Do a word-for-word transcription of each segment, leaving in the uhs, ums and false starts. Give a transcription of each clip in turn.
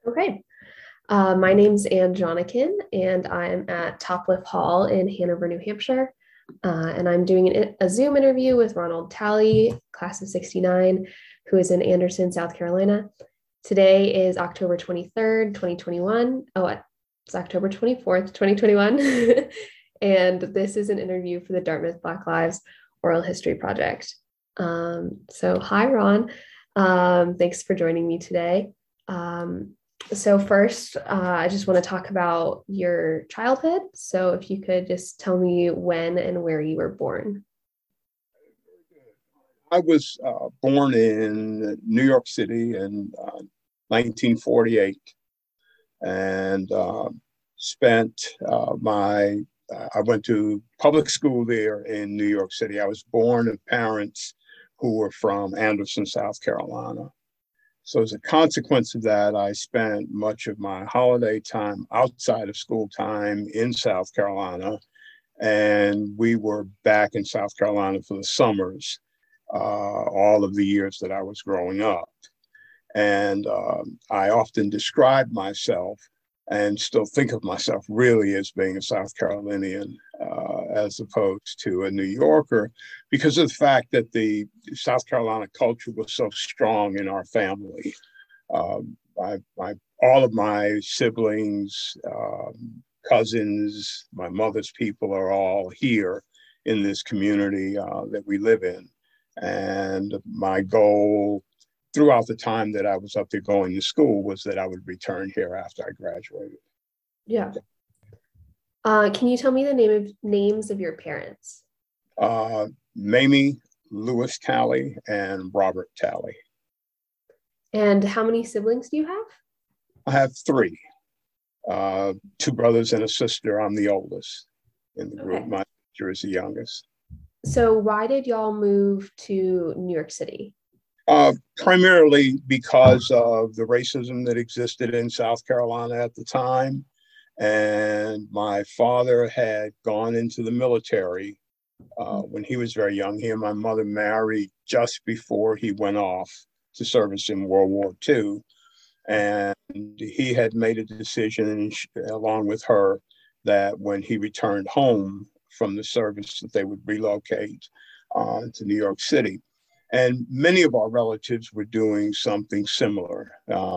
Okay. Uh, my name's Ann Jonikin, and I'm at Topliff Hall in Hanover, New Hampshire. Uh, and I'm doing an, a Zoom interview with Ronald Talley, class of sixty-nine, who is in Anderson, South Carolina. Today is October twenty-third, twenty twenty-one. Oh, it's October twenty-fourth, twenty twenty-one. And this is an interview for the Dartmouth Black Lives Oral History Project. Um, so, hi, Ron. Um, thanks for joining me today. Um, so first, uh, I just want to talk about your childhood. So if you could just tell me when and where you were born. I was uh, born in New York City in uh, nineteen forty-eight and uh, spent uh, my, uh, I went to public school there in New York City. I was born of parents who were from Anderson, South Carolina. So as a consequence of that, I spent much of my holiday time outside of school time in South Carolina. And we were back in South Carolina for the summers, uh, all of the years that I was growing up. And um, I often describe myself and still think of myself really as being a South Carolinian uh, as opposed to a New Yorker, because of the fact that the South Carolina culture was so strong in our family. Um, I, I, all of my siblings, um, cousins, my mother's people are all here in this community uh, that we live in. And my goal throughout the time that I was up there going to school was that I would return here after I graduated. Yeah. Uh, can you tell me the name of names of your parents? Uh, Mamie Lewis Talley and Robert Talley. And how many siblings do you have? I have three, uh, two brothers and a sister. I'm the oldest in the group. Okay. My sister is the youngest. So why did y'all move to New York City? Uh, primarily because of the racism that existed in South Carolina at the time. And my father had gone into the military uh, when he was very young. He and my mother married just before he went off to service in World War Two. And he had made a decision along with her that when he returned home from the service that they would relocate uh, to New York City. And many of our relatives were doing something similar.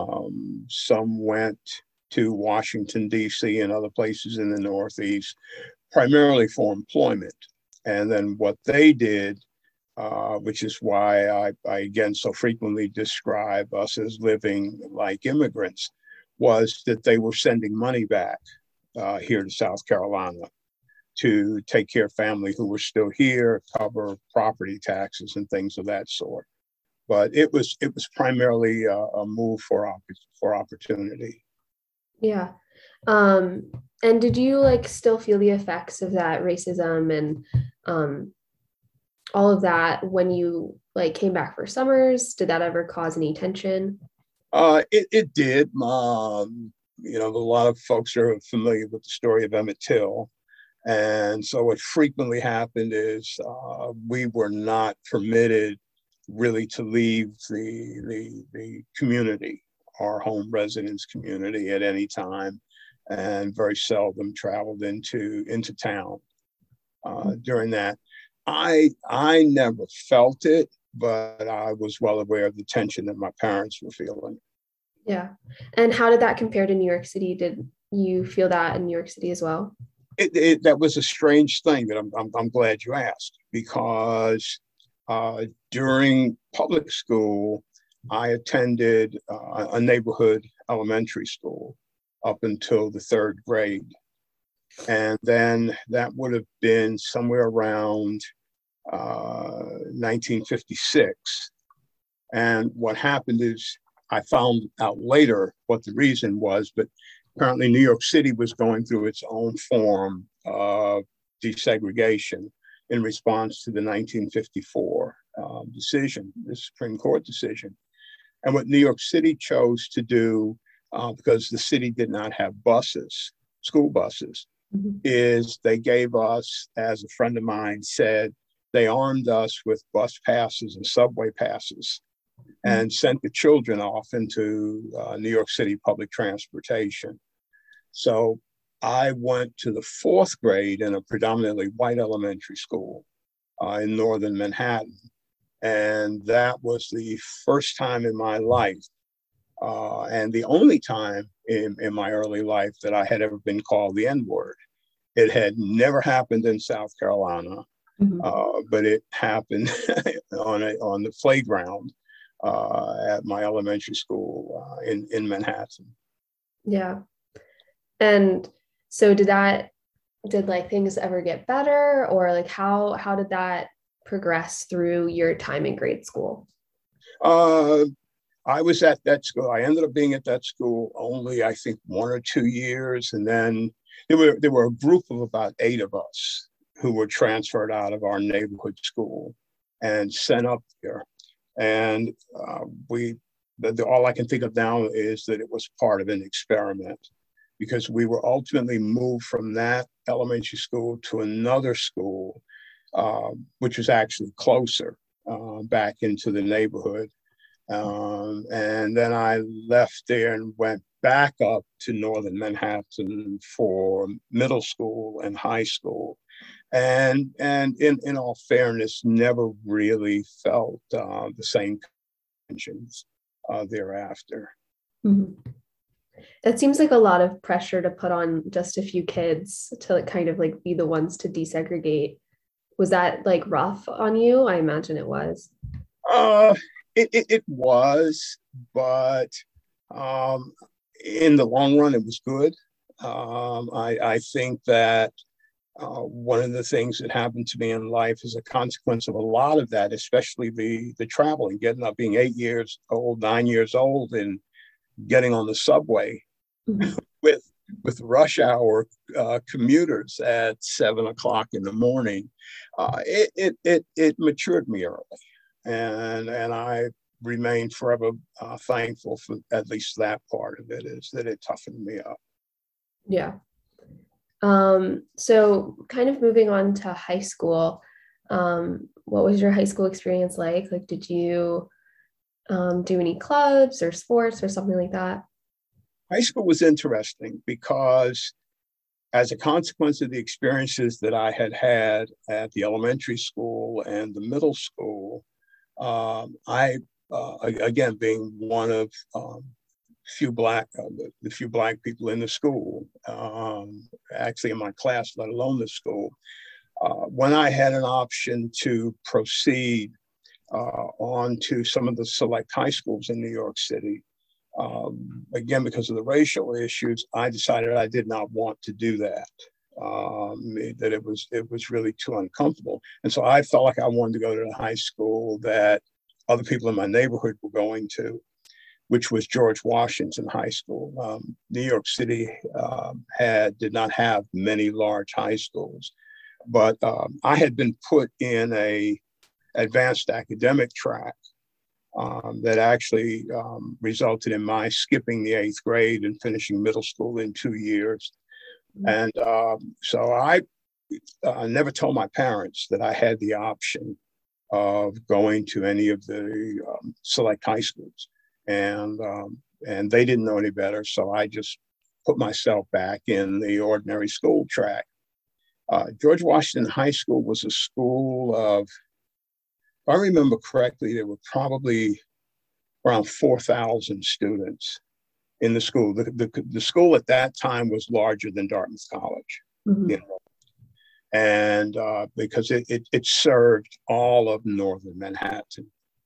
Um, some went to Washington, D C and other places in the Northeast, primarily for employment. And then what they did, uh, which is why I, I again so frequently describe us as living like immigrants, was that they were sending money back uh, here to South Carolina to take care of family who were still here, cover property taxes and things of that sort. But it was it was primarily a, a move for for opportunity. Yeah. Um, and did you like still feel the effects of that racism and um, all of that when you like came back for summers? Did that ever cause any tension? Uh, it, it did. Um, you know, a lot of folks are familiar with the story of Emmett Till. And so what frequently happened is uh, we were not permitted really to leave the, the, the community, our home residence community at any time, and very seldom traveled into, into town uh, during that. I, I never felt it, but I was well aware of the tension that my parents were feeling. Yeah. And how did that compare to New York City? Did you feel that in New York City as well? It, it, that was a strange thing that I'm, I'm, I'm glad you asked, because uh, during public school, I attended uh, a neighborhood elementary school up until the third grade. And then that would have been somewhere around uh, nineteen fifty-six. And what happened is I found out later what the reason was, but apparently New York City was going through its own form of desegregation in response to the nineteen fifty-four um, decision, the Supreme Court decision. And what New York City chose to do, uh, because the city did not have buses, school buses, mm-hmm. is they gave us, as a friend of mine said, they armed us with bus passes and subway passes. and sent the children off into uh, New York City public transportation. So I went to the fourth grade in a predominantly white elementary school uh, in northern Manhattan. And that was the first time in my life uh, and the only time in, in my early life that I had ever been called the N-word. It had never happened in South Carolina, mm-hmm. uh, but it happened on, a, on the playground uh, at my elementary school uh, in, in Manhattan. Yeah. And so did that, did like things ever get better, or like how, how did that progress through your time in grade school? Uh, I was at that school. I ended up being at that school only, I think, one or two years. And then there were, there were a group of about eight of us who were transferred out of our neighborhood school and sent up there. And uh, we, the, the, all I can think of now is that it was part of an experiment, because we were ultimately moved from that elementary school to another school, uh, which was actually closer uh, back into the neighborhood. Um, and then I left there and went back up to northern Manhattan for middle school and high school. And, and in, in all fairness, never really felt uh, the same tensions uh, thereafter. Mm-hmm. It seems like a lot of pressure to put on just a few kids to like, kind of like be the ones to desegregate. Was that like rough on you? I imagine it was. Uh, it, it, it was, but um, in the long run, it was good. Um, I, I think that uh, one of the things that happened to me in life is a consequence of a lot of that, especially the, the traveling, getting up, being eight years old, nine years old, and getting on the subway mm-hmm. with with rush hour uh, commuters at seven o'clock in the morning. Uh, it, it it it matured me early, and and I remain forever uh, thankful for at least that part of it, is that it toughened me up. Yeah. Um, so kind of moving on to high school, um, what was your high school experience like? Like, did you um, do any clubs or sports or something like that? High school was interesting because as a consequence of the experiences that I had had at the elementary school and the middle school, um, I, uh, again, being one of um, few black, uh, the, the few black people in the school, um, actually in my class, let alone the school, uh, when I had an option to proceed uh, on to some of the select high schools in New York City, um, again, because of the racial issues, I decided I did not want to do that. Um, that it was it was really too uncomfortable, and so I felt like I wanted to go to the high school that other people in my neighborhood were going to, which was George Washington High School. Um, New York City um, had did not have many large high schools, but um, I had been put in a advanced academic track um, that actually um, resulted in my skipping the eighth grade and finishing middle school in two years. Mm-hmm. And um, so I uh, never told my parents that I had the option of going to any of the um, select high schools. And um, and they didn't know any better, so I just put myself back in the ordinary school track. Uh, George Washington High School was a school of, if I remember correctly, there were probably around four thousand students in the school. The, the, the school at that time was larger than Dartmouth College, mm-hmm. you know, and uh, because it, it, it served all of northern Manhattan.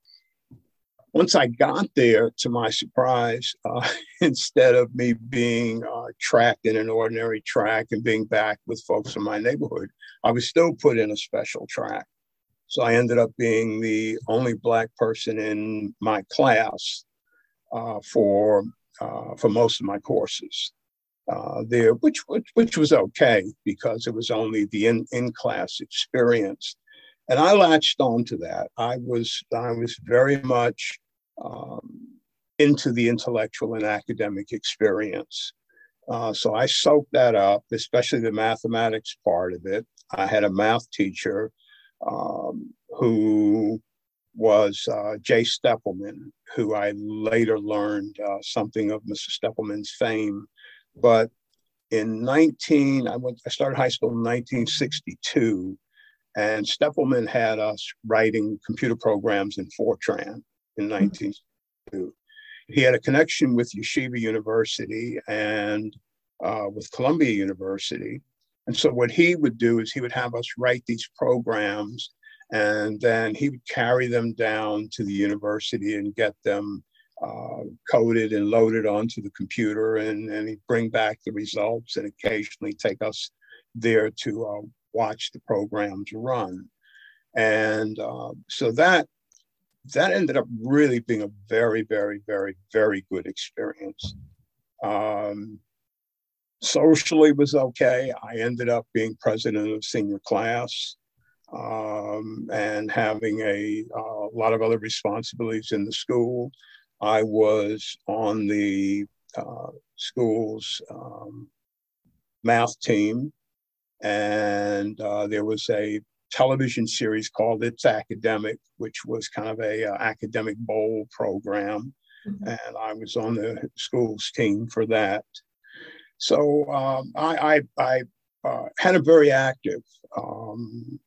Once I got there, to my surprise, uh, instead of me being uh, tracked in an ordinary track and being back with folks in my neighborhood, I was still put in a special track. So I ended up being the only Black person in my class uh, for uh, for most of my courses uh, there, which, which which was okay because it was only the in, in-class experience, and I latched on to that. I was I was very much um, into the intellectual and academic experience. Uh, so I soaked that up, especially the mathematics part of it. I had a math teacher um, who was uh, Jay Steppelman, who I later learned uh, something of Mister Steppelman's fame. But in nineteen, I went, I started high school in nineteen sixty-two, and Steppelman had us writing computer programs in Fortran in nineteen sixty-two. He had a connection with Yeshiva University and uh, with Columbia University. And so what he would do is he would have us write these programs, and then he would carry them down to the university and get them uh, coded and loaded onto the computer, and, and he'd bring back the results and occasionally take us there to uh, watch the programs run. And uh, so that that ended up really being a very, very, very, very good experience. Um, socially was okay. I ended up being president of senior class um, and having a, a lot of other responsibilities in the school. I was on the uh, school's um, math team, and uh, there was a television series called It's Academic, which was kind of a uh, academic bowl program. Mm-hmm. And I was on the school's team for that. So um, I, I, I uh, had a very active um,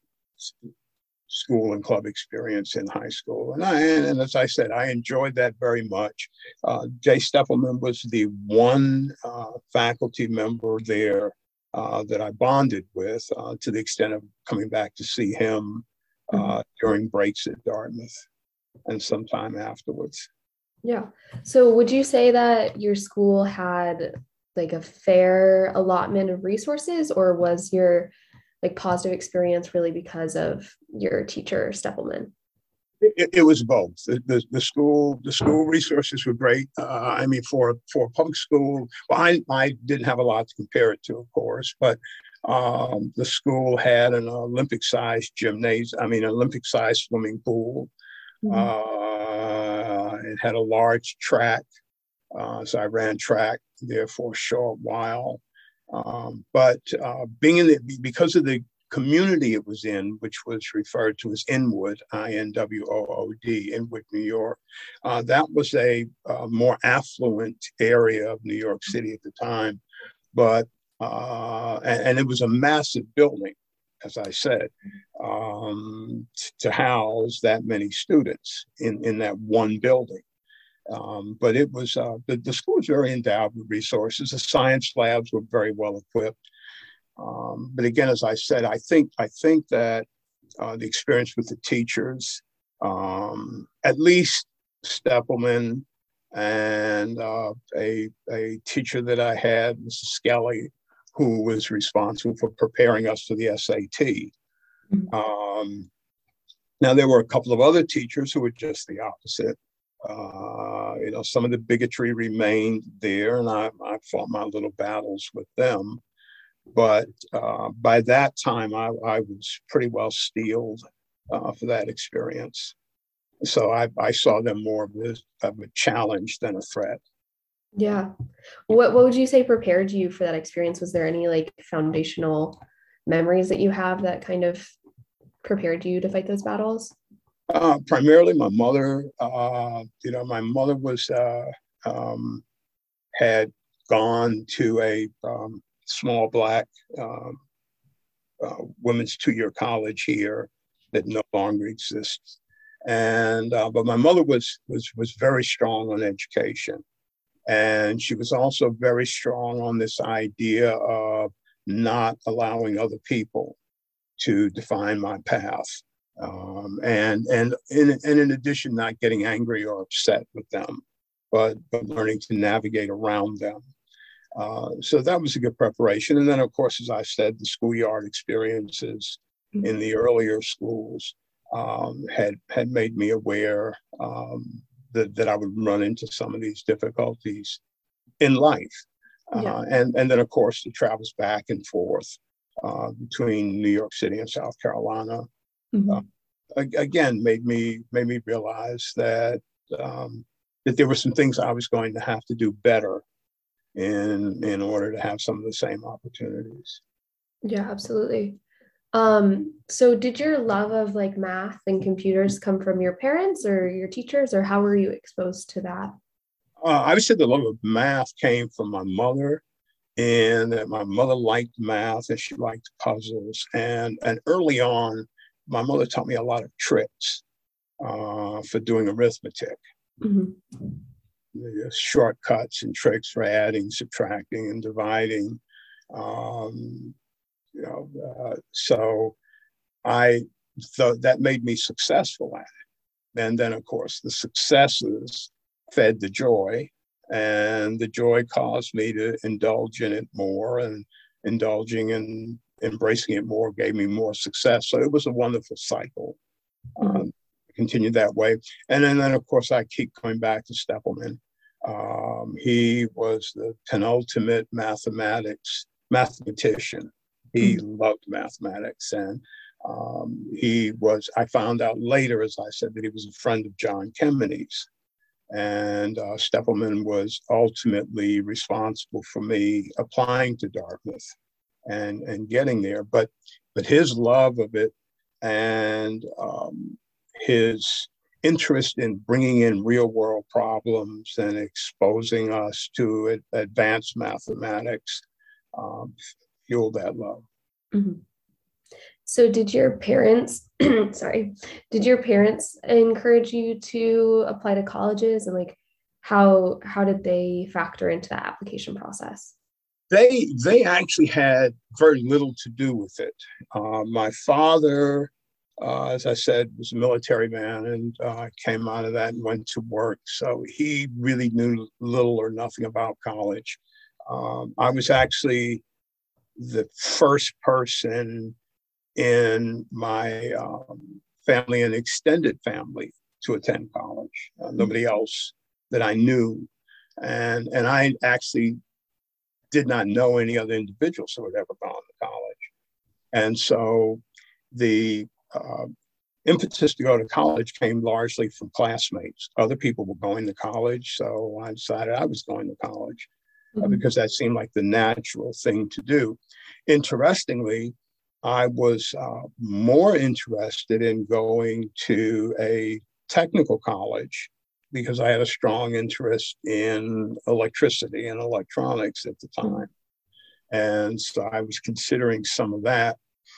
school and club experience in high school. And, I, and as I said, I enjoyed that very much. Uh, Jay Steppelman was the one uh, faculty member there Uh, that I bonded with uh, to the extent of coming back to see him uh, mm-hmm. during breaks at Dartmouth and sometime afterwards. Yeah. So would you say that your school had like a fair allotment of resources, or was your like positive experience really because of your teacher, Steppelman? It, it was both. The, the, the school the school resources were great. Uh, I mean, for for a public school, well, I, I didn't have a lot to compare it to, of course, but um, the school had an Olympic-sized gymnasium. I mean, an Olympic-sized swimming pool. Mm-hmm. Uh, it had a large track, uh, so I ran track there for a short while. Um, but uh, being in the because of the community it was in, which was referred to as Inwood, I N W O O D, Inwood, New York. Uh, that was a, a more affluent area of New York City at the time, but uh, and, and it was a massive building, as I said, um, to house that many students in, in that one building. Um, but it was, uh, the, the school was very endowed with resources. The science labs were very well equipped. Um, but again, as I said, I think I think that uh, the experience with the teachers, um, at least Steppelman and uh, a, a teacher that I had, Missus Skelly, who was responsible for preparing us for the S A T. Mm-hmm. Um, now, there were a couple of other teachers who were just the opposite. Uh, you know, some of the bigotry remained there, and I, I fought my little battles with them. But uh, by that time, I, I was pretty well steeled uh, for that experience. So I, I saw them more of a, of a challenge than a threat. Yeah. What What would you say prepared you for that experience? Was there any like foundational memories that you have that kind of prepared you to fight those battles? Uh, primarily my mother. Uh, you know, my mother was uh, um, had gone to a um, small black um, uh, women's two-year college here that no longer exists, and uh, but my mother was was was very strong on education, and she was also very strong on this idea of not allowing other people to define my path, um, and and in and in addition, not getting angry or upset with them, but but learning to navigate around them. Uh, so that was a good preparation. And then, of course, as I said, the schoolyard experiences mm-hmm. in the earlier schools um, had had made me aware um, that, that I would run into some of these difficulties in life. Yeah. Uh, and, and then, of course, the travels back and forth uh, between New York City and South Carolina, mm-hmm. uh, again, made me made me realize that um, that there were some things I was going to have to do better in in order to have some of the same opportunities. Yeah, absolutely. Um, so did your love of like math and computers come from your parents or your teachers, or how were you exposed to that? Uh, I would say the love of math came from my mother, and that my mother liked math and she liked puzzles. And and early on, my mother taught me a lot of tricks uh, for doing arithmetic, Mhm. the shortcuts and tricks for adding, subtracting, and dividing. Um, you know, uh, so I thought that made me successful at it. And then, of course, the successes fed the joy, and the joy caused me to indulge in it more, and indulging and embracing it more gave me more success. So it was a wonderful cycle. Mhm. Um, continued that way. And then, then, of course, I keep coming back to Steppelman. Um, he was the penultimate mathematics mathematician. He Mhm. loved mathematics, and um, he was, I found out later, as I said, that he was a friend of John Kemeny's. And uh, Steppelman was ultimately responsible for me applying to Dartmouth and, and getting there. But, but his love of it and um, his interest in bringing in real world problems and exposing us to advanced mathematics um, fueled that love. Mhm. So did your parents, sorry, did your parents encourage you to apply to colleges, and like how how did they factor into that application process? They they actually had very little to do with it. Uh, my father, uh, as I said, was a military man and uh, came out of that and went to work. So he really knew little or nothing about college. Um, I was actually the first person in my um, family and extended family to attend college. Uh, nobody else that I knew, and and I actually did not know any other individuals who had ever gone to college. And so the uh, impetus to go to college came largely from classmates. Other people were going to college, so I decided I was going to college uh, Mhm. because that seemed like the natural thing to do. Interestingly, I was uh, more interested in going to a technical college because I had a strong interest in electricity and electronics at the time. Mhm. And so I was considering some of that.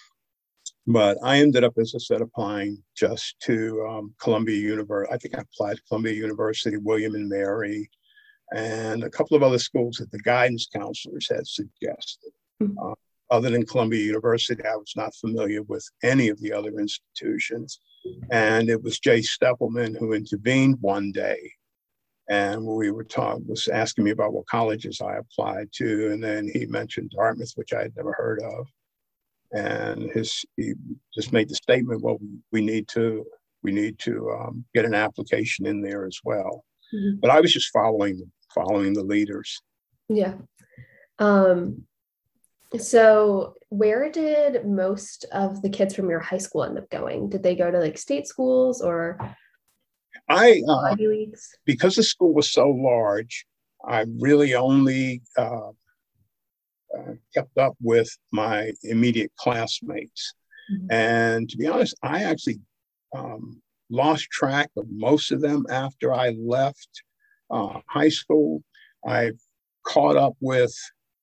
But I ended up, as I said, applying just to um, Columbia University. I think I applied to Columbia University, William and Mary, and a couple of other schools that the guidance counselors had suggested. Mhm. Uh, other than Columbia University, I was not familiar with any of the other institutions. And it was Jay Steppelman who intervened one day, and we were talking, was asking me about what colleges I applied to, and then he mentioned Dartmouth, which I had never heard of, and his he just made the statement, well, we need to we need to um, get an application in there as well. Mhm. But I was just following following the leaders. Yeah. Um, so where did most of the kids from your high school end up going? Did they go to like state schools or I uh, Ivy Leagues? because the school was so large, I really only uh, uh, kept up with my immediate classmates. Mhm. And to be honest, I actually um, lost track of most of them after I left uh, high school. I caught up with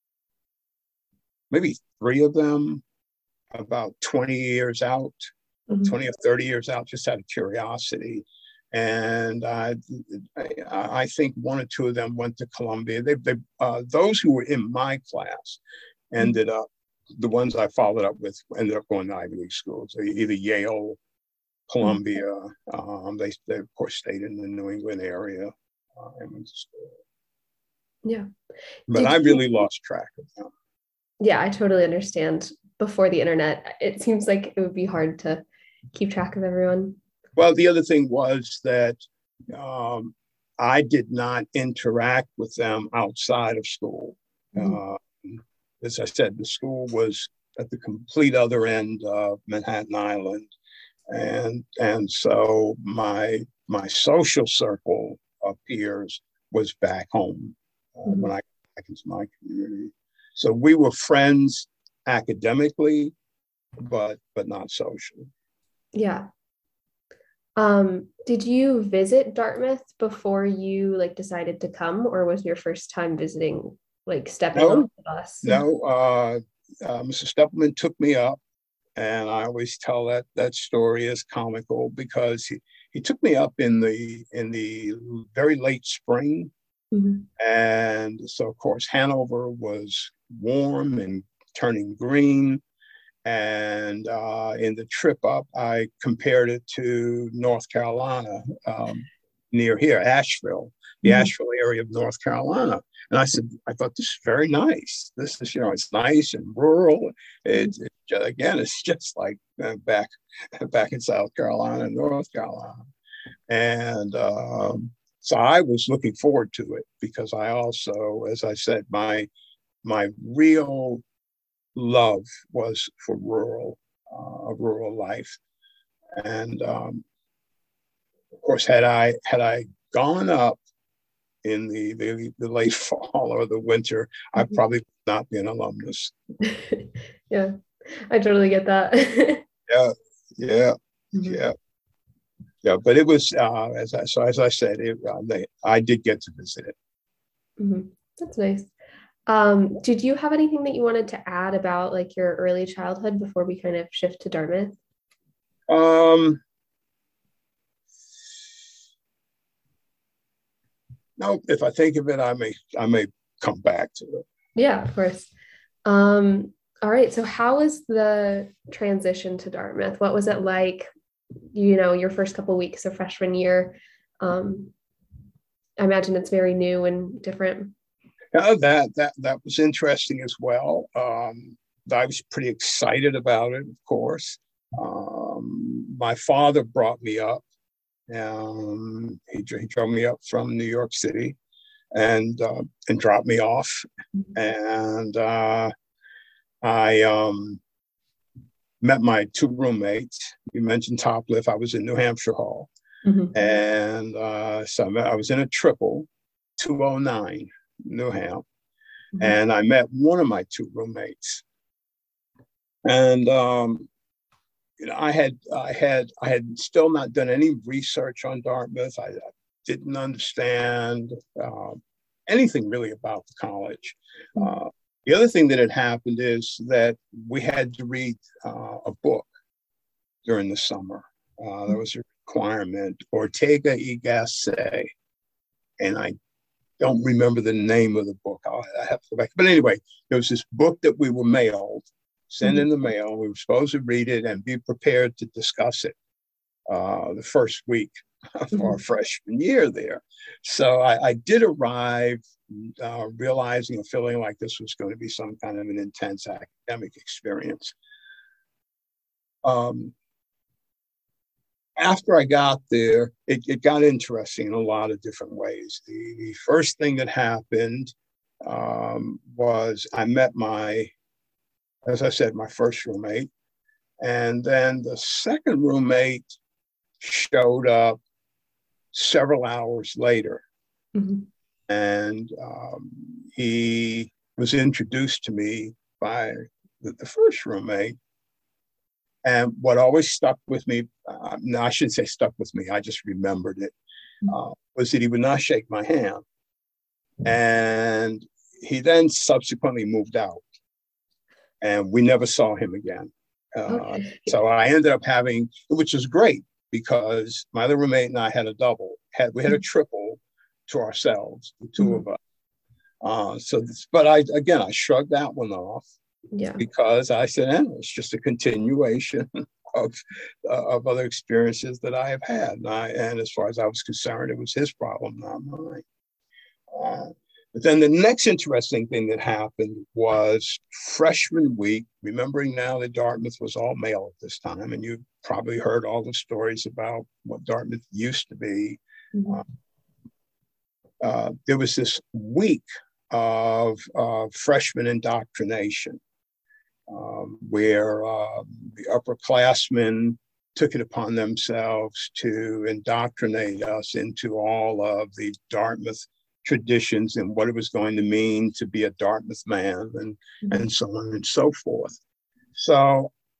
maybe three of them about twenty years out, Mhm. twenty or thirty years out, just out of curiosity. And I, I think one or two of them went to Columbia. They, they, uh, those who were in my class Mhm. ended up, the ones I followed up with ended up going to Ivy League schools, either Yale, Mhm. Columbia. Um, they, they, of course, stayed in the New England area. Uh, Yeah. but Did I you? really lost track of them. Yeah, I totally understand. Before the internet, it seems like it would be hard to keep track of everyone. Well, the other thing was that um, I did not interact with them outside of school. Mhm. Uh, as I said, the school was at the complete other end of Manhattan Island, and and so my my social circle of peers was back home uh, when I Mhm. got back into my community. So we were friends academically, but but not socially. Yeah. Um, did you visit Dartmouth before you like decided to come, or was your first time visiting like stepping off No, the bus? no. Uh, uh, Mister Steppelman took me up, and I always tell that that story as comical because he, he took me up in the in the very late spring, Mhm. and so of course Hanover was warm and turning green. And uh, in the trip up, I compared it to North Carolina, um, near here, Asheville, the Mhm. Asheville area of North Carolina. And I said, I thought this is very nice. This is, you know, it's nice and rural. It's it, again, it's just like uh, back back in South Carolina and North Carolina. And um, so I was looking forward to it because I also, as I said, my my real love was for rural, uh, rural life. And um, of course, had I had I gone up in the, the the late fall or the winter, I Mhm. probably would not be an alumnus. Yeah, I totally get that. Yeah, yeah, Mhm. yeah, yeah. But it was uh, as I so as I said, it, uh, they, I did get to visit it. Mhm. That's nice. Um, did you have anything that you wanted to add about like your early childhood before we kind of shift to Dartmouth? Um, no, if I think of it, I may I may come back to it. Yeah, of course. Um, all right. So how was the transition to Dartmouth? What was it like, you know, your first couple weeks of freshman year? Um, I imagine it's very new and different. Yeah, that that that was interesting as well. Um, I was pretty excited about it, of course. Um, my father brought me up. Um, he, he drove me up from New York City and uh, and dropped me off. And uh, I um, met my two roommates. You mentioned Topliff. I was in New Hampshire Hall, Mhm. and uh, so I, met, I was in a triple, two oh nine, New Hampshire. Mhm. And I met one of my two roommates, and um, you know, I had I had I had still not done any research on Dartmouth. I, I didn't understand uh, anything really about the college. Mhm. Uh, the other thing that had happened is that we had to read uh, a book during the summer. Uh, there was a requirement, Ortega y Gasset, and I don't remember the name of the book. I'll, I have to go back. But anyway, there was this book that we were mailed, sent Mhm. in the mail. We were supposed to read it and be prepared to discuss it uh, the first week of our Mhm. freshman year there. So I, I did arrive uh, realizing and feeling like this was going to be some kind of an intense academic experience. Um, After I got there, it, it got interesting in a lot of different ways. The, the first thing that happened um, was I met my, as I said, my first roommate. And then the second roommate showed up several hours later. Mhm. And um, he was introduced to me by the, the first roommate. And what always stuck with me, uh, no, I shouldn't say stuck with me, I just remembered it, uh, was that he would not shake my hand. And he then subsequently moved out, and we never saw him again. Uh, Okay. so I ended up having, which was great because my other roommate and I had a double. Had we had a triple to ourselves, the two Mhm. of us. Uh, so, this, but I again I shrugged that one off Yeah. because I said, eh, it's just a continuation of uh, of other experiences that I have had. And, I, and as far as I was concerned, it was his problem, not mine. Uh, but then the next interesting thing that happened was freshman week, remembering now that Dartmouth was all male at this time, and you've probably heard all the stories about what Dartmouth used to be. Uh, Mhm. uh, there was this week of uh, freshman indoctrination um, where uh, the upperclassmen took it upon themselves to indoctrinate us into all of the Dartmouth traditions and what it was going to mean to be a Dartmouth man and, Mhm. and so on and so forth. So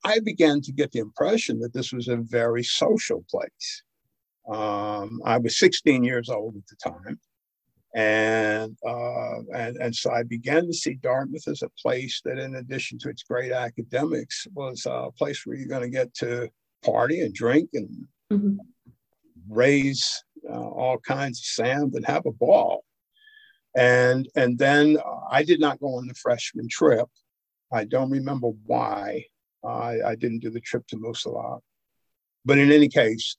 I began to get the impression that this was a very social place. Um, I was sixteen years old at the time. And, uh, and, and so I began to see Dartmouth as a place that, in addition to its great academics, was a place where you're going to get to party and drink and mm-hmm. raise uh, all kinds of sand and have a ball. And, and then uh, I did not go on the freshman trip. I don't remember why I, I didn't do the trip to Moosalaup. But in any case,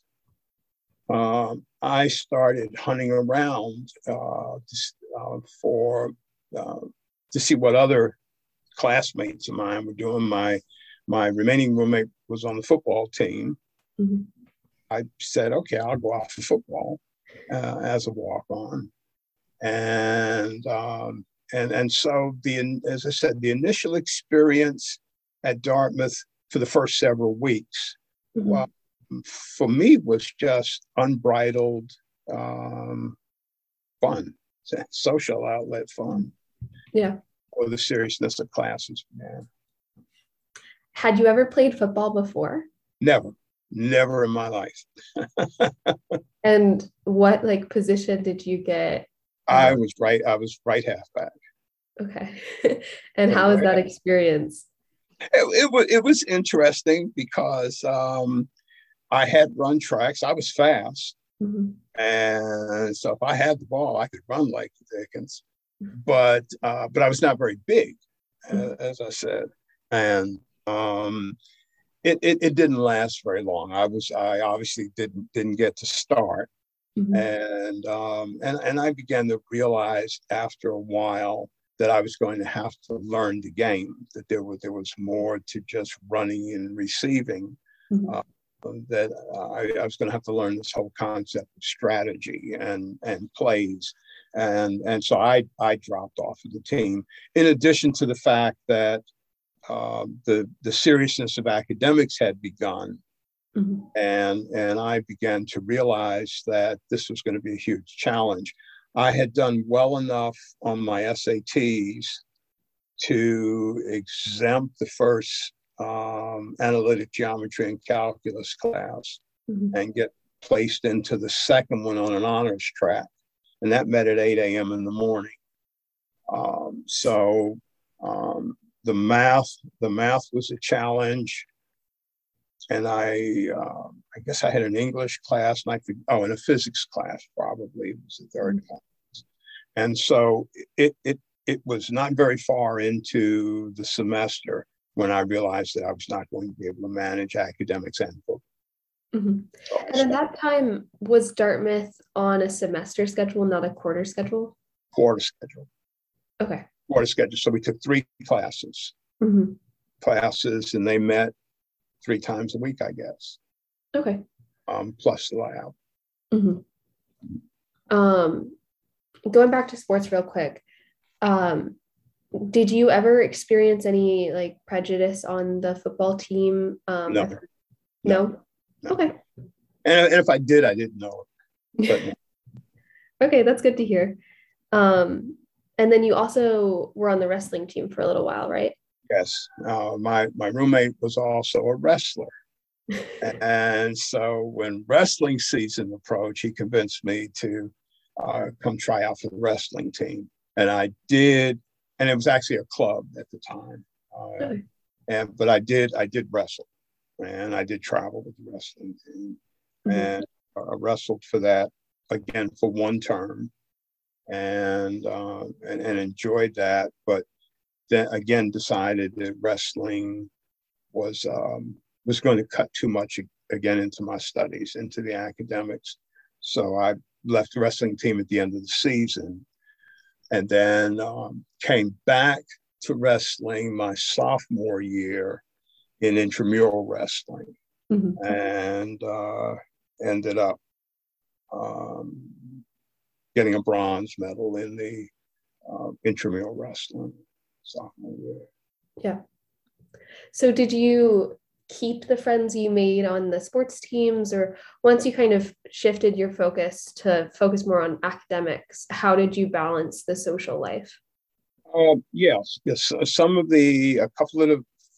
um, I started hunting around uh, uh, for uh, to see what other classmates of mine were doing. My my remaining roommate was on the football team. Mm-hmm. I said, "Okay, I'll go out for football uh, as a walk-on," and um, and and so the as I said, the initial experience at Dartmouth for the first several weeks. Mm-hmm. Well, for me, was just unbridled um, fun, social outlet fun. Yeah. Or the seriousness of classes. Yeah. Had you ever played football before? Never, never in my life. And what like position did you get? Um, I was right. I was right halfback. Okay. And how was that experience? It, it was it was interesting because. Um, I had run tracks. I was fast. Mm-hmm. And so if I had the ball, I could run like the Dickens. Mm-hmm. But uh, but I was not very big, mm-hmm. uh, as I said. And um, it, it it didn't last very long. I was I obviously didn't didn't get to start. Mm-hmm. And um, and and I began to realize after a while that I was going to have to learn the game, that there was there was more to just running and receiving. Mm-hmm. Uh, that uh, I, I was going to have to learn this whole concept of strategy and and plays, and and so I I dropped off of the team. In addition to the fact that uh, the the seriousness of academics had begun, mm-hmm. and and I began to realize that this was going to be a huge challenge. I had done well enough on my S A Ts to exempt the first Um, analytic geometry and calculus class, mm-hmm. and get placed into the second one on an honors track. And that met at eight a.m. in the morning. Um, so um, the math, the math was a challenge. And I, uh, I guess I had an English class, and I could, oh, and a physics class probably was the third mm-hmm. class. And so it, it, it was not very far into the semester when I realized that I was not going to be able to manage academics and football. Mm-hmm. So and at that time, was Dartmouth on a semester schedule, not a quarter schedule? Quarter schedule. Okay. Quarter schedule. So we took three classes, mm-hmm. classes, and they met three times a week, I guess. Okay. Um, plus the lab. Mm-hmm. Um, going back to sports real quick. Um, Did you ever experience any like prejudice on the football team? Um, no. no. No. Okay. And, and if I did, I didn't know it. But no. Okay, that's good to hear. Um, and then you also were on the wrestling team for a little while, right? Yes. Uh, my my roommate was also a wrestler, and so when wrestling season approached, he convinced me to uh, come try out for the wrestling team, and I did. And it was actually a club at the time. Uh, really? And but I did I did wrestle, and I did travel with the wrestling team, mm-hmm. and I wrestled for that again for one term, and, uh, and and enjoyed that. But then again decided that wrestling was um, was going to cut too much again into my studies, into the academics. So I left the wrestling team at the end of the season. And then um, came back to wrestling my sophomore year in intramural wrestling, mm-hmm. and uh, ended up um, getting a bronze medal in the uh, intramural wrestling sophomore year. Yeah. So did you keep the friends you made on the sports teams, or once you kind of shifted your focus to focus more on academics, how did you balance the social life? Uh, yes, yes. Some of the, a couple of the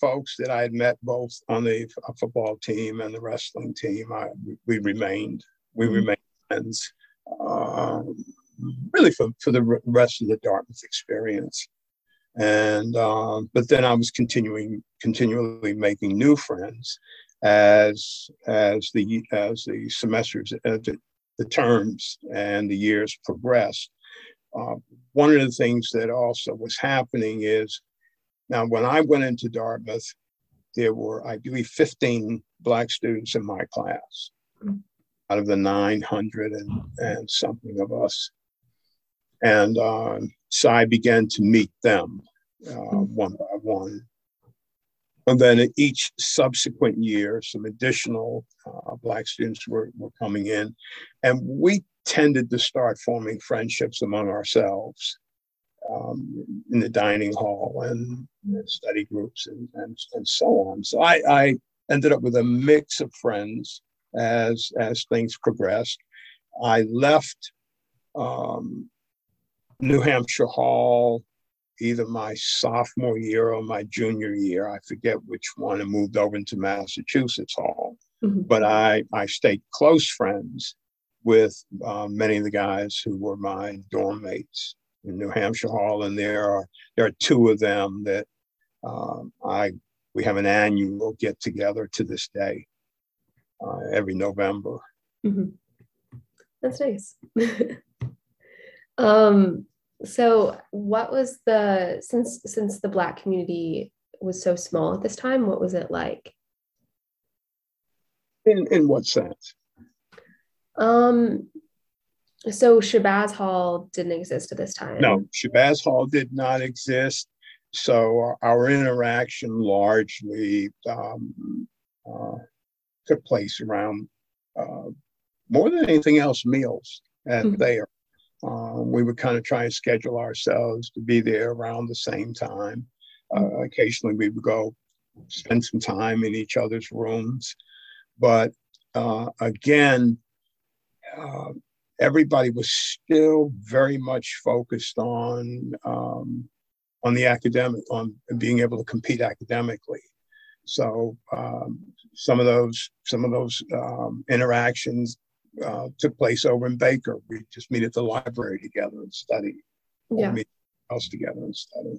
folks that I had met both on the f- football team and the wrestling team. I, we remained, we mm-hmm. remained friends, uh, really for, for the rest of the Dartmouth experience. And, uh, but then I was continuing, continually making new friends as, as the, as the semesters, as the, the terms and the years progressed. Uh, one of the things that also was happening is, now when I went into Dartmouth, there were, I believe, fifteen Black students in my class out of the nine hundred and, and something of us. And uh, so I began to meet them uh, one by one. And then each subsequent year, some additional uh, Black students were, were coming in. And we tended to start forming friendships among ourselves um, in the dining hall and study groups and, and, and so on. So I, I ended up with a mix of friends as, as things progressed. I left um, New Hampshire Hall either my sophomore year or my junior year. I forget which one, and moved over into Massachusetts Hall. Mm-hmm. But I, I stayed close friends with uh, many of the guys who were my dorm mates in New Hampshire Hall, and there are there are two of them that um, I we have an annual get together to this day uh, every November. Mm-hmm. That's nice. um, so, what was the since since the Black community was so small at this time? What was it like? In in what sense? Um. So Shabazz Hall didn't exist at this time. No, Shabazz Hall did not exist. So our interaction largely um, uh, took place around, uh, more than anything else, meals at mm-hmm. there. Um, we would kind of try and schedule ourselves to be there around the same time. Uh, occasionally we would go spend some time in each other's rooms. But uh, again, uh, everybody was still very much focused on um, on the academic, on being able to compete academically. So um, some of those some of those um, interactions uh, took place over in Baker. We just meet at the library together and study. Yeah. Or meet else together and study.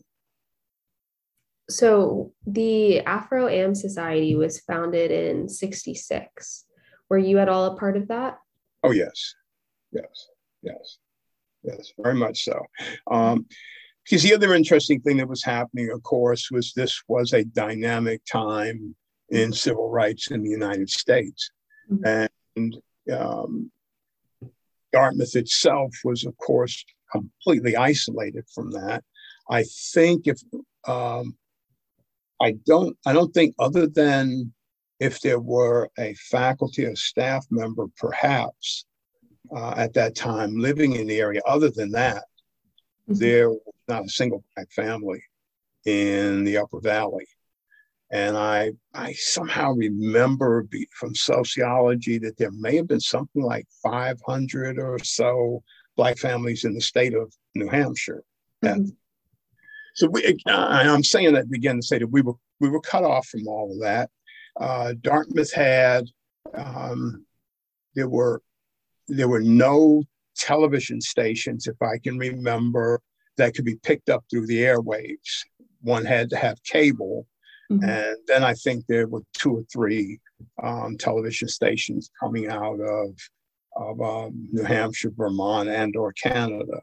So the Afro-Am Society was founded in sixty-six. Were you at all a part of that? Oh, yes. Yes, yes, yes, very much so. Um, because the other interesting thing that was happening, of course, was this was a dynamic time in civil rights in the United States. Mm-hmm. And um, Dartmouth itself was, of course, completely isolated from that. I think if, um, I don't, I don't think other than if there were a faculty or staff member, perhaps, Uh, at that time living in the area. Other than that, mm-hmm. there was not a single Black family in the Upper Valley. And I, I somehow remember be, from sociology that there may have been something like five hundred or so Black families in the state of New Hampshire. Mm-hmm. And so we, I'm saying that again to say that we were, we were cut off from all of that. Uh, Dartmouth had, um, there were There were no television stations, if I can remember, that could be picked up through the airwaves. One had to have cable. Mm-hmm. And then I think there were two or three um, television stations coming out of, of um, New Hampshire, Vermont, and or Canada.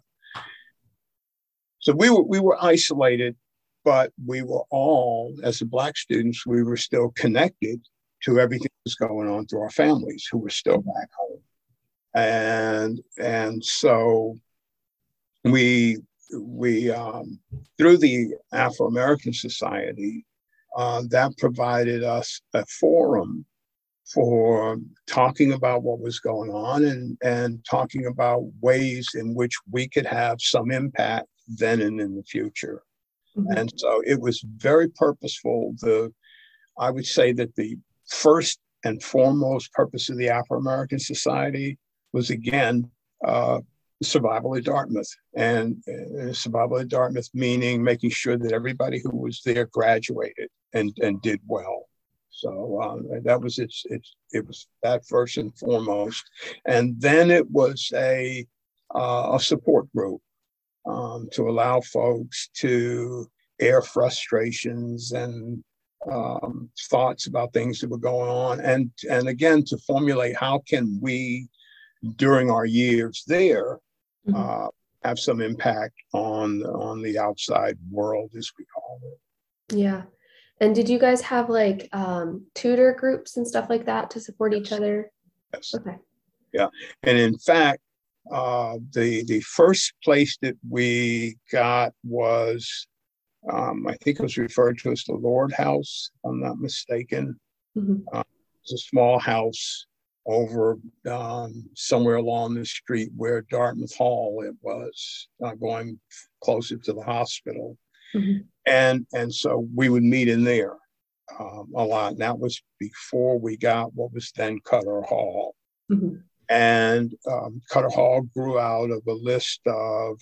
So we were, we were isolated, but we were all, as the Black students, we were still connected to everything that was going on through our families who were still back home. And and so we we um, through the Afro-American Society, uh, that provided us a forum for talking about what was going on and and talking about ways in which we could have some impact then and in the future. Mm-hmm. And so it was very purposeful. The I would say that the first and foremost purpose of the Afro-American Society was, again, uh, survival at Dartmouth, and uh, survival at Dartmouth meaning making sure that everybody who was there graduated and, and did well. So um, that was its, its, it was that first and foremost. And then it was a, uh, a support group um, to allow folks to air frustrations and um, thoughts about things that were going on. And, and again, to formulate how can we, during our years there, mm-hmm. uh, have some impact on, on the outside world, as we call it. Yeah. And did you guys have like um, tutor groups and stuff like that to support each other? Yes. Okay. Yeah. And in fact, uh, the the first place that we got was, um, I think it was referred to as the Lord House, if I'm not mistaken. Mm-hmm. Uh, it's a small house over um, somewhere along the street where Dartmouth Hall it was, uh, going closer to the hospital. Mm-hmm. And and so we would meet in there um, a lot. And that was before we got what was then Cutter Hall. Mm-hmm. And um, Cutter Hall grew out of a list of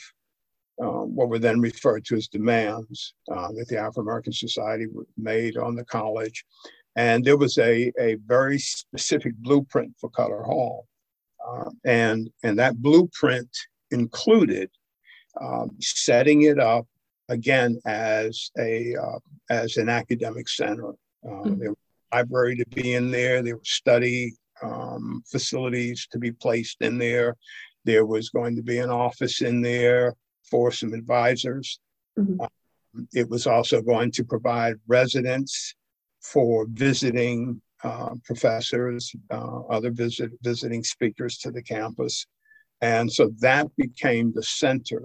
um, what were then referred to as demands uh, that the African American Society made on the college. And there was a, a very specific blueprint for Cutter Hall. Uh, and, and that blueprint included um, setting it up again as a uh, as an academic center. Uh, mm-hmm. There was a library to be in there. There were study um, facilities to be placed in there. There was going to be an office in there for some advisors. Mm-hmm. Um, it was also going to provide residence for visiting uh, professors, uh, other visit, visiting speakers to the campus. And so that became the center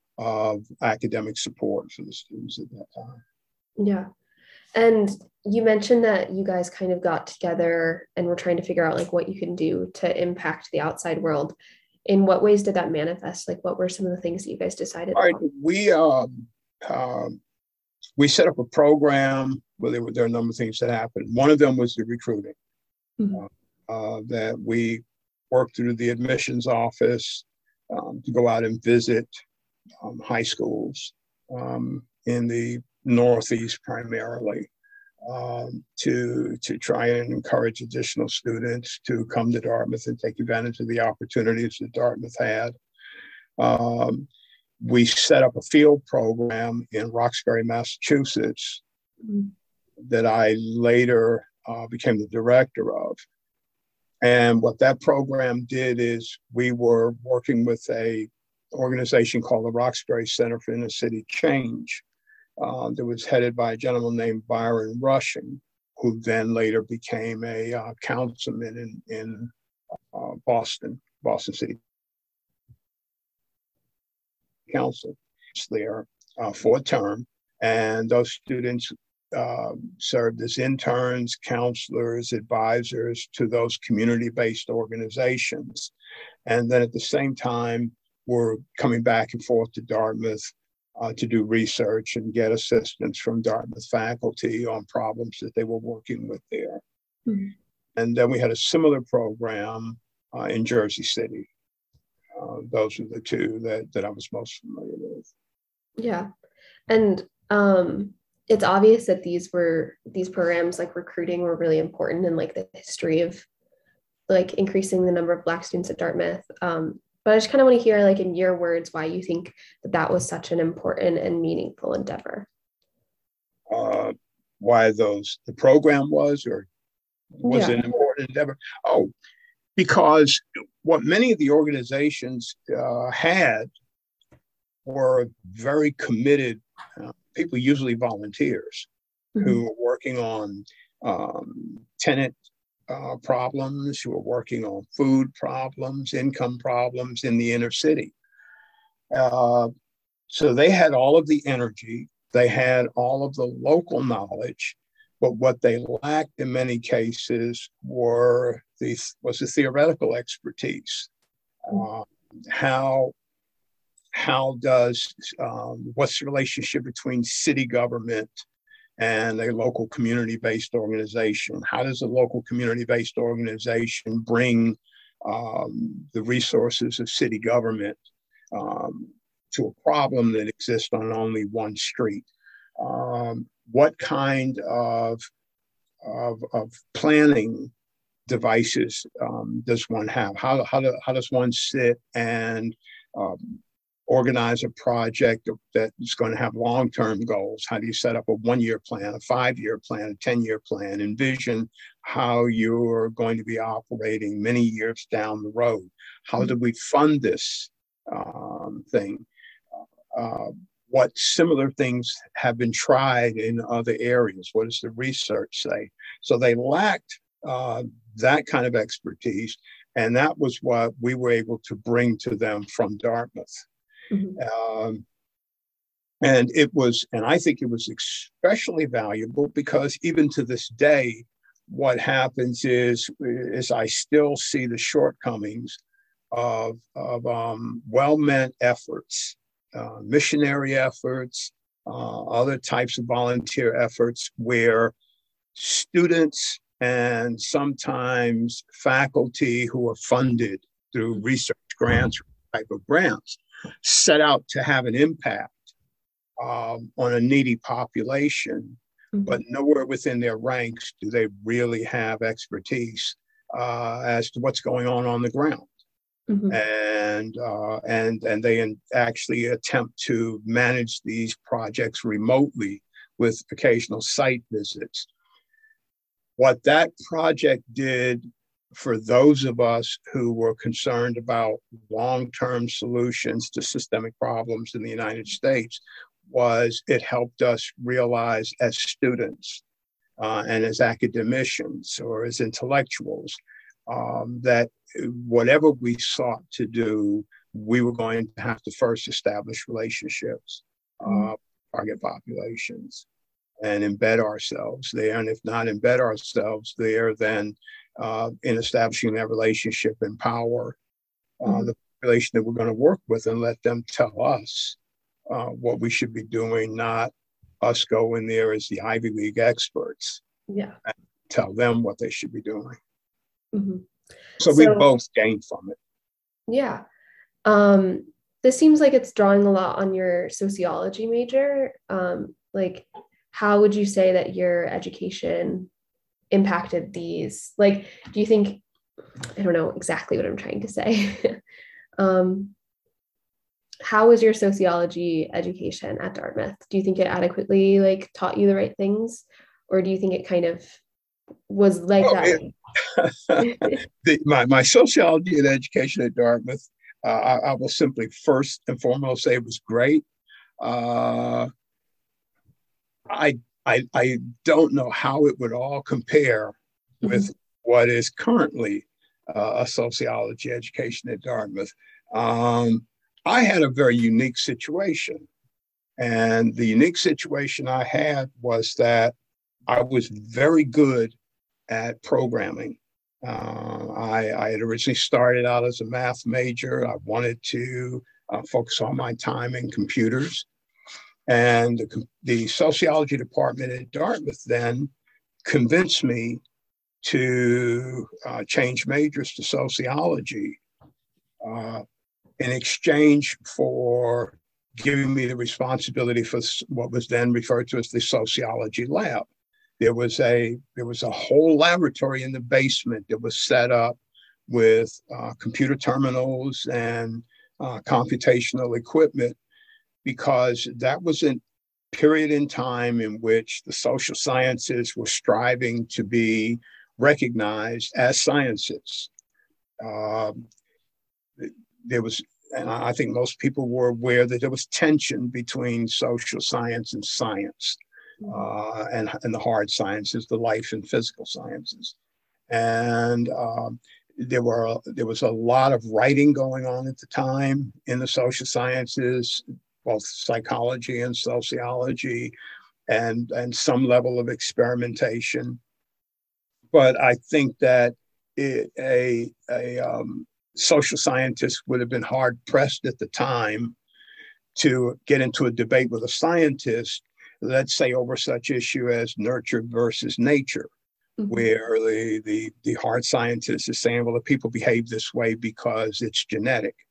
of academic support for the students at that time. Yeah. And you mentioned that you guys kind of got together and were trying to figure out like what you can do to impact the outside world. In what ways did that manifest? Like what were some of the things that you guys decided? All right, we um, um, we set up a program where there were there are a number of things that happened. One of them was the recruiting. Mm-hmm. uh, uh, that we worked through the admissions office um, to go out and visit Um, high schools um, in the Northeast primarily um, to, to try and encourage additional students to come to Dartmouth and take advantage of the opportunities that Dartmouth had. Um, we set up a field program in Roxbury, Massachusetts mm-hmm. that I later uh, became the director of. And what that program did is we were working with a organization called the Roxbury Center for Inner City Change uh, that was headed by a gentleman named Byron Rushing, who then later became a uh, councilman in, in uh, Boston, Boston City Council. There uh, for a term, and those students uh, served as interns, counselors, advisors to those community-based organizations. And then at the same time, were coming back and forth to Dartmouth uh, to do research and get assistance from Dartmouth faculty on problems that they were working with there. Mm-hmm. And then we had a similar program uh, in Jersey City. Uh, those are the two that, that I was most familiar with. Yeah. And um, it's obvious that these were, these programs like recruiting were really important in like the history of like increasing the number of Black students at Dartmouth. Um, But I just kind of want to hear, like, in your words, why you think that that was such an important and meaningful endeavor. Uh, why those, the program was, or was yeah. it an important endeavor? Oh, because what many of the organizations uh, had were very committed uh, people, usually volunteers, mm-hmm. who were working on um, tenant Uh, problems, who were working on food problems, income problems in the inner city. Uh, so they had all of the energy, they had all of the local knowledge, but what they lacked in many cases were the was the theoretical expertise. Uh, how how does um, what's the relationship between city government and a local community-based organization? How does a local community-based organization bring um, the resources of city government um, to a problem that exists on only one street. Um, what kind of, of, of planning devices um, does one have? How, how, do, how does one sit and um, organize a project that is going to have long-term goals? How do you set up a one-year plan, a five-year plan, a ten-year plan, envision how you're going to be operating many years down the road? How do we fund this um, thing? Uh, what similar things have been tried in other areas? What does the research say? So they lacked uh, that kind of expertise, and that was what we were able to bring to them from Dartmouth. Mm-hmm. Um, and it was, and I think it was especially valuable because even to this day, what happens is, is I still see the shortcomings of, of um, well-meant efforts, uh, missionary efforts, uh, other types of volunteer efforts where students and sometimes faculty who are funded through research grants or type of grants set out to have an impact um, on a needy population, mm-hmm. but nowhere within their ranks do they really have expertise uh, as to what's going on on the ground. Mm-hmm. And, uh, and, and they actually attempt to manage these projects remotely with occasional site visits. What that project did for those of us who were concerned about long-term solutions to systemic problems in the United States was it helped us realize as students uh, and as academicians or as intellectuals um, that whatever we sought to do, we were going to have to first establish relationships, uh, target populations, and embed ourselves there. And if not embed ourselves there, then uh, in establishing that relationship, empower uh, mm-hmm. the population that we're going to work with and let them tell us uh, what we should be doing, not us go in there as the Ivy League experts. Yeah. And tell them what they should be doing. Mm-hmm. So, so we both gained from it. Yeah. Um, this seems like it's drawing a lot on your sociology major. Um, like, how would you say that your education impacted these? Like, do you think, I don't know exactly what I'm trying to say. um, how was your sociology education at Dartmouth? Do you think it adequately like taught you the right things? Or do you think it kind of was like well, that? It, the, my, my sociology and education at Dartmouth, uh, I, I will simply first and foremost say it was great. Uh, I, I, I don't know how it would all compare with mm-hmm. what is currently uh, a sociology education at Dartmouth. Um, I had a very unique situation. And the unique situation I had was that I was very good at programming. Uh, I, I had originally started out as a math major. I wanted to uh, focus all my time in computers. And the, the sociology department at Dartmouth then convinced me to uh, change majors to sociology uh, in exchange for giving me the responsibility for what was then referred to as the sociology lab. There was a there was a whole laboratory in the basement that was set up with uh, computer terminals and uh, computational equipment, because that was a period in time in which the social sciences were striving to be recognized as sciences. Um, there was, and I think most people were aware that there was tension between social science and science, uh, and, and the hard sciences, the life and physical sciences. And um, there were there was a lot of writing going on at the time in the social sciences, both psychology and sociology, and, and some level of experimentation. But I think that it, a, a um, social scientist would have been hard pressed at the time to get into a debate with a scientist, let's say over such issue as nurture versus nature, mm-hmm. where the, the, the hard scientist is saying, well, the people behave this way because it's genetic.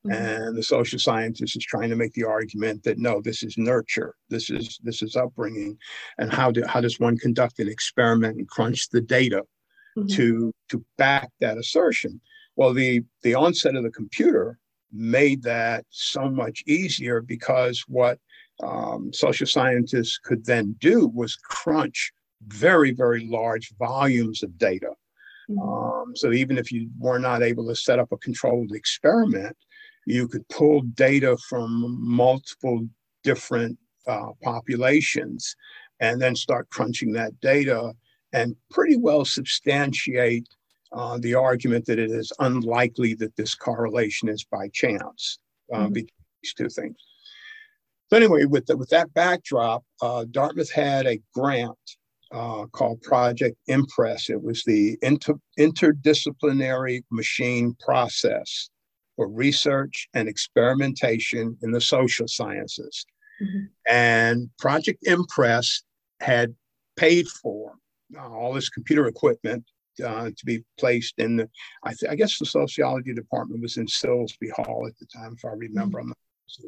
Mm-hmm. And the social scientist is trying to make the argument that no, this is nurture, this is this is upbringing, and how do how does one conduct an experiment and crunch the data Mm-hmm. to to back that assertion? Well, the the onset of the computer made that so much easier, because what um, social scientists could then do was crunch very, very large volumes of data. Mm-hmm. Um, so even if you were not able to set up a controlled experiment, you could pull data from multiple different uh, populations and then start crunching that data and pretty well substantiate uh, the argument that it is unlikely that this correlation is by chance uh, Mm-hmm. between these two things. So anyway, with, the, with that backdrop, uh, Dartmouth had a grant uh, called Project Impress. It was the inter, interdisciplinary machine process for research and experimentation in the social sciences. Mm-hmm. And Project Impress had paid for uh, all this computer equipment uh, to be placed in the, I, th- I guess the sociology department was in Silsby Hall at the time, if I remember. Mm-hmm.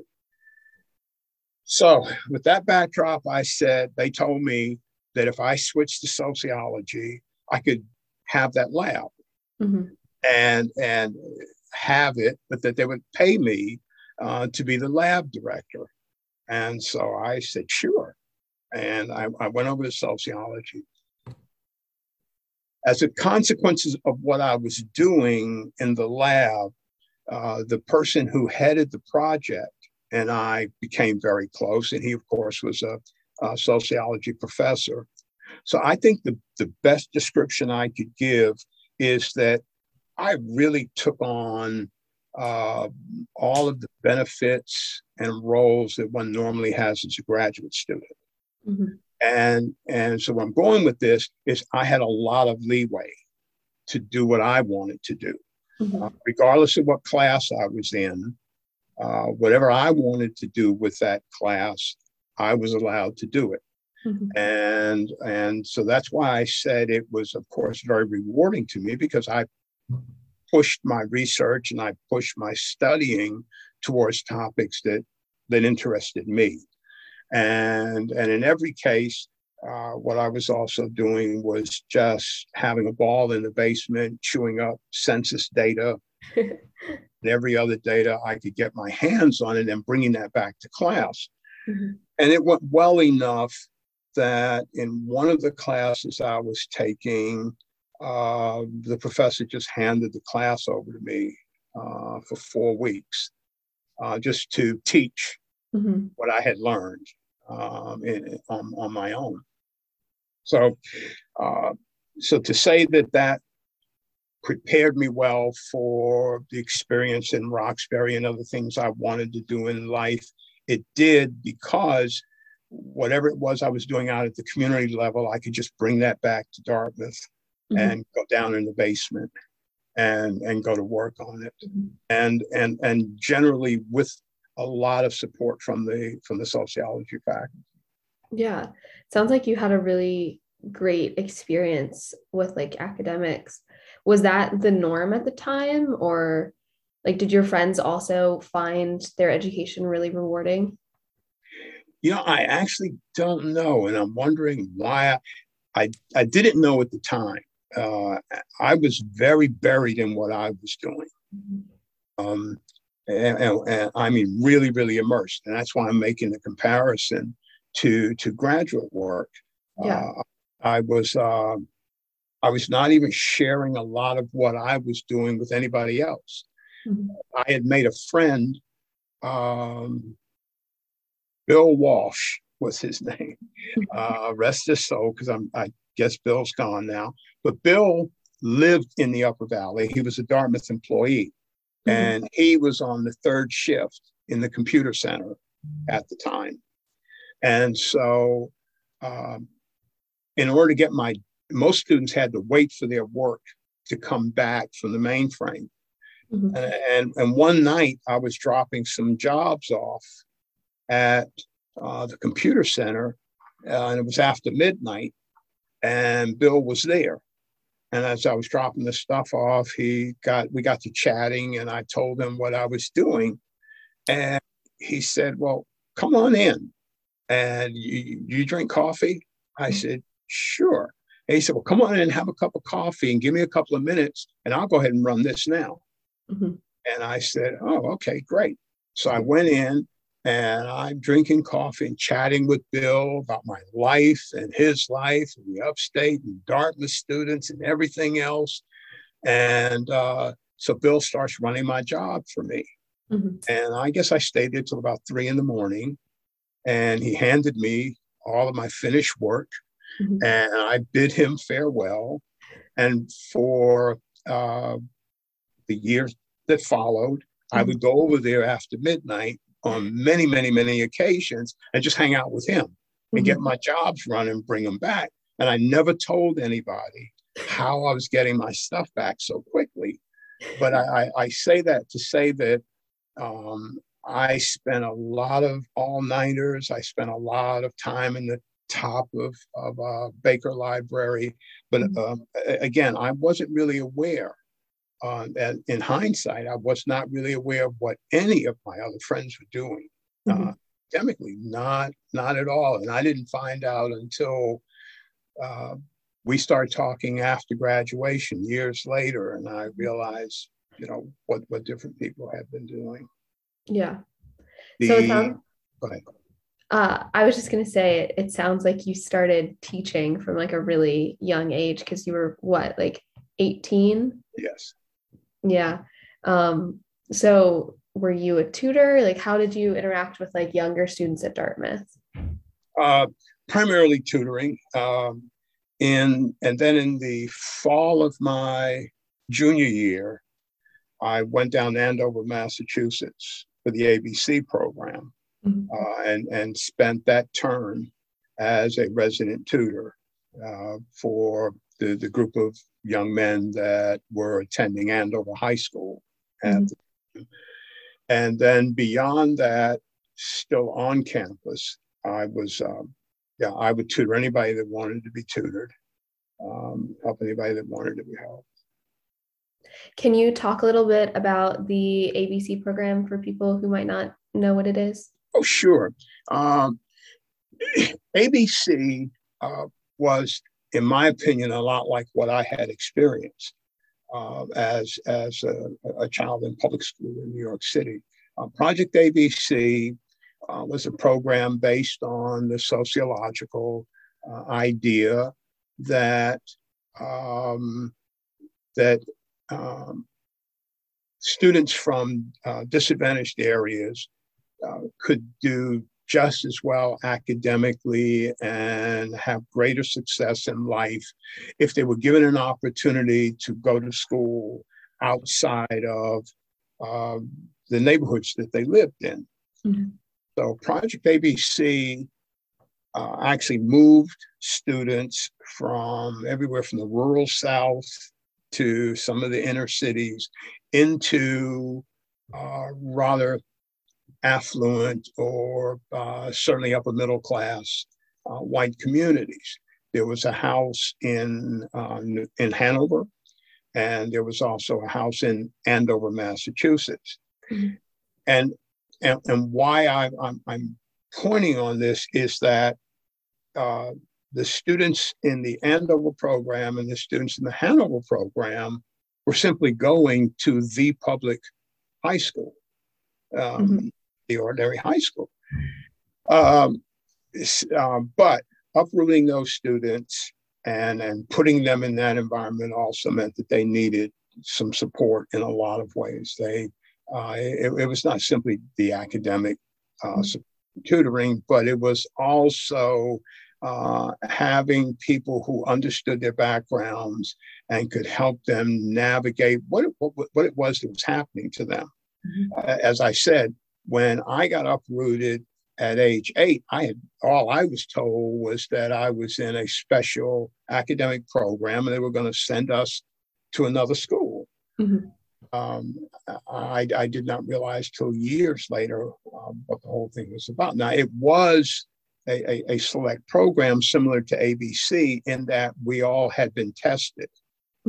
So with that backdrop, I said, they told me that if I switched to sociology, I could have that lab mm-hmm. and, and have it, but that they would pay me uh, to be the lab director. And so I said, sure. And I, I went over to sociology. As a consequence of what I was doing in the lab, uh, the person who headed the project and I became very close. And he, of course, was a, a sociology professor. So I think the, the best description I could give is that I really took on uh, all of the benefits and roles that one normally has as a graduate student. Mm-hmm. And, and so where I'm going with this is I had a lot of leeway to do what I wanted to do, mm-hmm. uh, regardless of what class I was in. Uh, whatever I wanted to do with that class, I was allowed to do it. Mm-hmm. And, and so that's why I said it was, of course, very rewarding to me, because I pushed my research and I pushed my studying towards topics that, that interested me. And, and in every case, uh, what I was also doing was just having a ball in the basement, chewing up census data, and every other data I could get my hands on, it and bringing that back to class. Mm-hmm. And it went well enough that in one of the classes I was taking, uh, the professor just handed the class over to me uh, for four weeks uh, just to teach mm-hmm. what I had learned um, in, on, on my own. So, uh, so to say that that prepared me well for the experience in Roxbury and other things I wanted to do in life, it did, because whatever it was I was doing out at the community level, I could just bring that back to Dartmouth mm-hmm. and go down in the basement and, and go to work on it. Mm-hmm. And, and, and generally with a lot of support from the, from the sociology faculty. Yeah. Sounds like you had a really great experience with like academics. Was that the norm at the time, or like, did your friends also find their education really rewarding? You know, I actually don't know. And I'm wondering why I, I, I didn't know at the time. Uh, I was very buried in what I was doing. Mm-hmm. Um, and, and, and I mean, really, really immersed. And that's why I'm making the comparison to, to graduate work. Yeah. Uh, I was, uh, I was not even sharing a lot of what I was doing with anybody else. Mm-hmm. I had made a friend, um, Bill Walsh was his name. Uh, rest his soul, because I'm I guess Bill's gone now. But Bill lived in the Upper Valley. He was a Dartmouth employee, mm-hmm. and he was on the third shift in the computer center at the time. And so, um, in order to get my, most students had to wait for their work to come back from the mainframe. Mm-hmm. And, and and one night I was dropping some jobs off at uh, the computer center, uh, and it was after midnight, and Bill was there. And as I was dropping the stuff off, he got we got to chatting, and I told him what I was doing. And he said, well, come on in. And you, you drink coffee? I said, sure. And he said, well, come on in and have a cup of coffee and give me a couple of minutes, and I'll go ahead and run this now. Mm-hmm. And I said, oh, okay, great. So I went in, and I'm drinking coffee and chatting with Bill about my life and his life and the upstate and Dartmouth students and everything else. And uh, so Bill starts running my job for me. Mm-hmm. And I guess I stayed there till about three in the morning. And he handed me all of my finished work. Mm-hmm. And I bid him farewell. And for uh, the years that followed, mm-hmm. I would go over there after midnight on many, many, many occasions and just hang out with him and mm-hmm. get my jobs run and bring them back. And I never told anybody how I was getting my stuff back so quickly. But I, I, I say that to say that um, I spent a lot of all-nighters. I spent a lot of time in the top of, of uh, Baker Library. But mm-hmm. um, again, I wasn't really aware. Uh, and in hindsight, I was not really aware of what any of my other friends were doing. Mm-hmm. Uh, academically, not not at all. And I didn't find out until uh, we started talking after graduation years later, and I realized, you know, what what different people have been doing. Yeah. The, so it sounds. Go ahead. Uh, I was just going to say, it, it sounds like you started teaching from like a really young age, because you were what, like eighteen? Yes. Yeah. Um, so were you a tutor? Like, how did you interact with like younger students at Dartmouth? Uh, primarily tutoring. Um, in, and then in the fall of my junior year, I went down to Andover, Massachusetts for the A B C program, mm-hmm. uh, and, and spent that term as a resident tutor uh, for the, the group of young men that were attending Andover High School. Mm-hmm. At the, and then beyond that, still on campus, I was, um, yeah, I would tutor anybody that wanted to be tutored, um, help anybody that wanted to be helped. Can you talk a little bit about the A B C program for people who might not know what it is? Oh, sure. Um, A B C uh, was, in my opinion, a lot like what I had experienced uh, as, as a, a child in public school in New York City. Uh, Project A B C uh, was a program based on the sociological uh, idea that um, that um, students from uh, disadvantaged areas uh, could do just as well academically and have greater success in life if they were given an opportunity to go to school outside of uh, the neighborhoods that they lived in. Mm-hmm. So Project A B C uh, actually moved students from everywhere from the rural South to some of the inner cities into uh, rather affluent or uh, certainly upper middle class uh, white communities. There was a house in uh, in Hanover, and there was also a house in Andover, Massachusetts. Mm-hmm. And, and and why I, I'm I'm pointing on this is that uh, the students in the Andover program and the students in the Hanover program were simply going to the public high school. Um, mm-hmm. The ordinary high school. Um, uh, but uprooting those students and, and putting them in that environment also meant that they needed some support in a lot of ways. They, uh, it, it was not simply the academic uh, tutoring, but it was also uh, having people who understood their backgrounds and could help them navigate what it, what, what it was that was happening to them. Mm-hmm. Uh, as I said, when I got uprooted at age eight, I had all I was told was that I was in a special academic program and they were going to send us to another school. Mm-hmm. Um, I, I did not realize till years later um, what the whole thing was about. Now, it was a, a, a select program similar to A B C in that we all had been tested.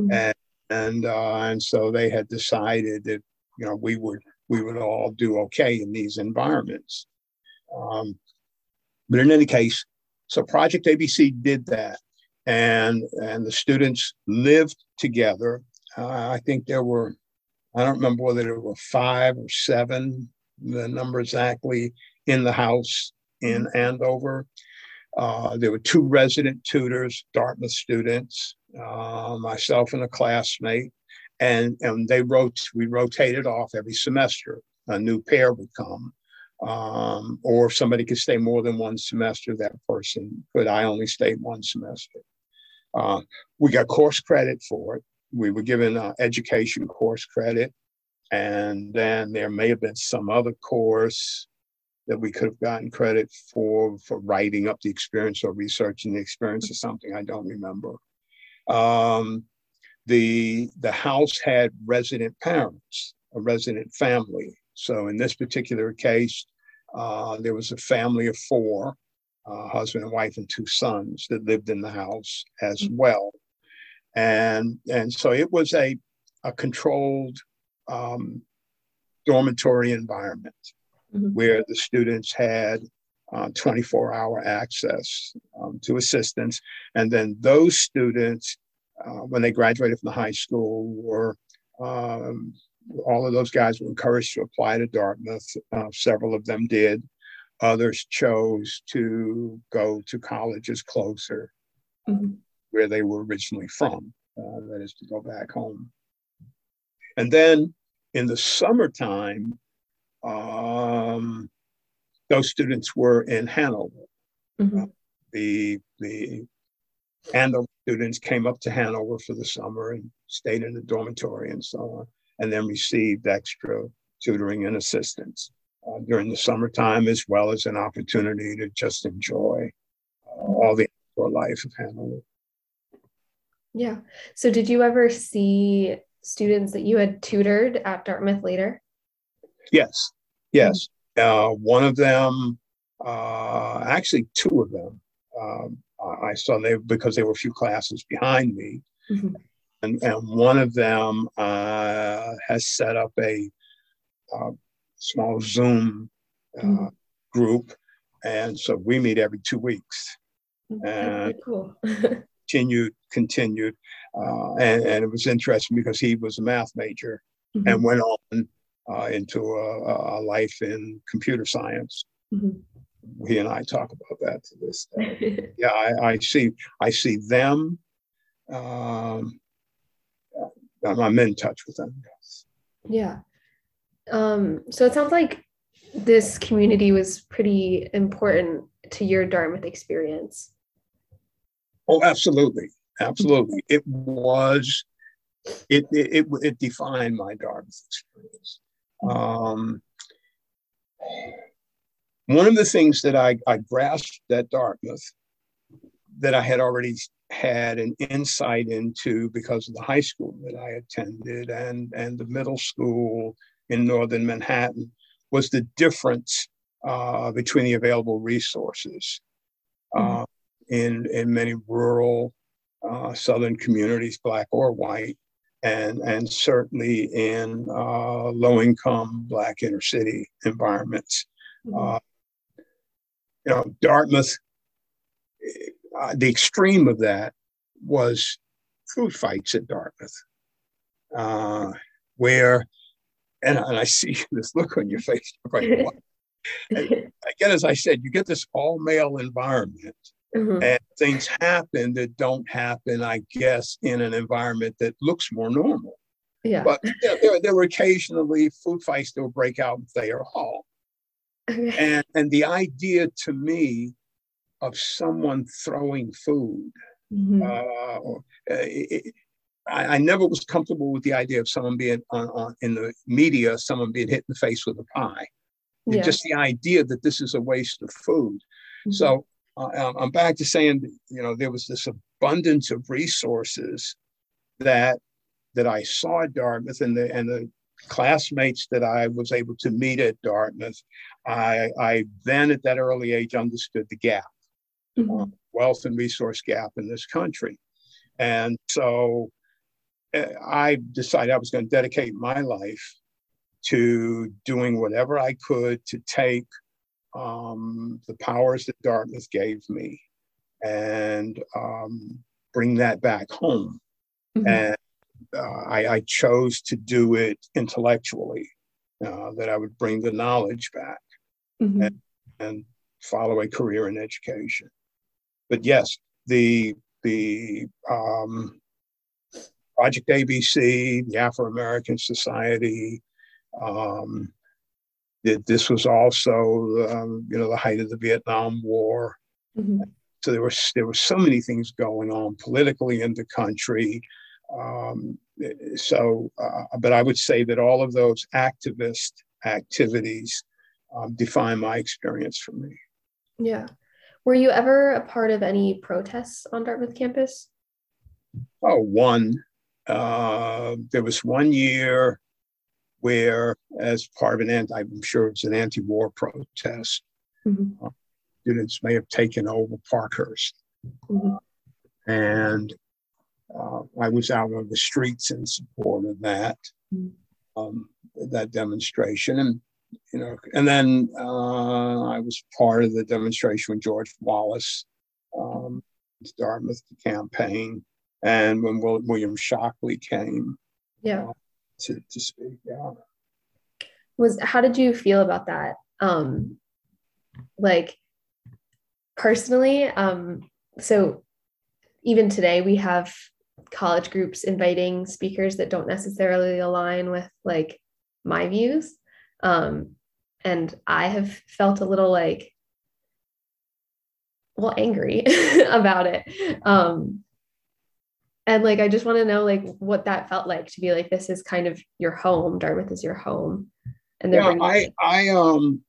Mhm. and and uh, and so they had decided that you know we would we would all do okay in these environments. Um, but in any case, so Project A B C did that, and and the students lived together. Uh, I think there were, I don't remember whether there were five or seven, the number exactly, in the house in Andover. Uh, there were two resident tutors, Dartmouth students, uh, myself and a classmate, and and they wrote. We rotated off every semester. A new pair would come, um, or if somebody could stay more than one semester, that person could. I only stayed one semester. Uh, we got course credit for it. We were given uh, education course credit, and then there may have been some other course that we could have gotten credit for, for writing up the experience or researching the experience or something. I don't remember. Um, the, the house had resident parents, a resident family. So in this particular case, uh, there was a family of four, uh, husband and wife and two sons that lived in the house as well. And, and so it was a, a controlled um, dormitory environment, mm-hmm. where the students had uh, twenty-four hour access um, to assistance. And then those students, uh, when they graduated from the high school, were um, all of those guys were encouraged to apply to Dartmouth. Uh, several of them did. Others chose to go to colleges closer, mm-hmm. where they were originally from, uh, that is to go back home. And then in the summertime, um, those students were in Hanover. Mm-hmm. Uh, the the Andover students came up to Hanover for the summer and stayed in the dormitory and so on, and then received extra tutoring and assistance uh, during the summertime, as well as an opportunity to just enjoy uh, all the outdoor life of Hanover. Yeah. So did you ever see students that you had tutored at Dartmouth later? Yes, yes. Mm-hmm. Uh, one of them, uh, actually two of them, um, I saw they because they were a few classes behind me. Mm-hmm. And, and one of them uh, has set up a uh, small Zoom uh, mm-hmm. group. And so we meet every two weeks. And cool. continued, continued. Uh, and, and it was interesting because he was a math major, mm-hmm. and went on uh, into a, a life in computer science. Mm-hmm. He and I talk about that to this day. Yeah, I, I see. I see them. Um, I'm in touch with them. Yeah. Um, so it sounds like this community was pretty important to your Dartmouth experience. Oh, absolutely, absolutely. It was. It it it, it defined my Dartmouth experience. Um, one of the things that I, I grasped at Dartmouth that I had already had an insight into because of the high school that I attended and, and the middle school in northern Manhattan was the difference uh, between the available resources uh, mm-hmm. in, in many rural uh, southern communities, Black or white, and, and certainly in uh, low-income Black inner city environments. Mm-hmm. Uh, you know, Dartmouth, Uh, the extreme of that was food fights at Dartmouth, uh, where, and, and I see this look on your face, right? Again, as I said, you get this all-male environment, mm-hmm. and things happen that don't happen, I guess, in an environment that looks more normal. Yeah. But yeah, there, there were occasionally food fights that would break out in Thayer Hall. Okay. And, and the idea to me of someone throwing food. Mm-hmm. Uh, or, uh, it, I, I never was comfortable with the idea of someone being on, on in the media, someone being hit in the face with a pie. Yeah. Just the idea that this is a waste of food. Mm-hmm. So uh, I'm back to saying, you know, there was this abundance of resources that that I saw at Dartmouth, and the and the classmates that I was able to meet at Dartmouth. I, I then at that early age understood the gap. Mm-hmm. Uh, wealth and resource gap in this country. And so I decided I was going to dedicate my life to doing whatever I could to take um, the powers that Dartmouth gave me and um, bring that back home. Mm-hmm. And uh, I, I chose to do it intellectually, uh, that I would bring the knowledge back mm-hmm. and, and follow a career in education. But yes, the the um, Project A B C, the Afro-American Society, um, it, this was also, um, you know, the height of the Vietnam War. Mm-hmm. So there were, there were so many things going on politically in the country. Um, so, uh, but I would say that all of those activist activities um, define my experience for me. Yeah. Were you ever a part of any protests on Dartmouth campus? Oh, one. Uh, there was one year where, as part of an anti, I'm sure it's an anti-war protest, mm-hmm. uh, students may have taken over Parkhurst. Mm-hmm. And uh, I was out on the streets in support of that, mm-hmm. um, that demonstration. And, you know, and then uh, I was part of the demonstration with George Wallace, um, Dartmouth campaign. And when William Shockley came yeah. uh, to, to speak, yeah. Was, how did you feel about that? Um, like, personally, um, so even today we have college groups inviting speakers that don't necessarily align with like my views. Um, and I have felt a little like, well, angry about it. Um, And like, I just want to know like what that felt like to be like, this is kind of your home. Dartmouth is your home. And they're yeah, I, I, um,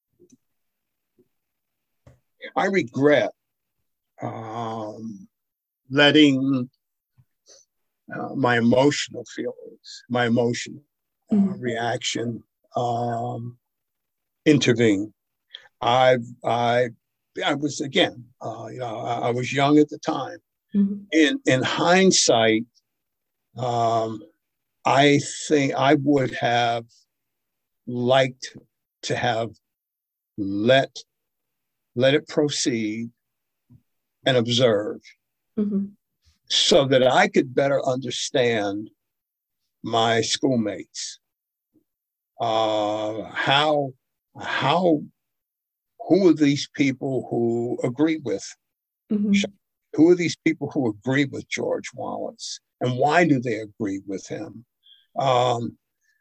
I regret um, letting uh, my emotional feelings, my emotional uh, mm-hmm. reaction um, intervene. I, I, I was again, uh, you know, I, I was young at the time. Mm-hmm. In in hindsight, um, I think I would have liked to have let let it proceed and observe, mm-hmm. so that I could better understand my schoolmates. Uh, how how who are these people who agree with? Mm-hmm. Who are these people who agree with George Wallace, and why do they agree with him? Um,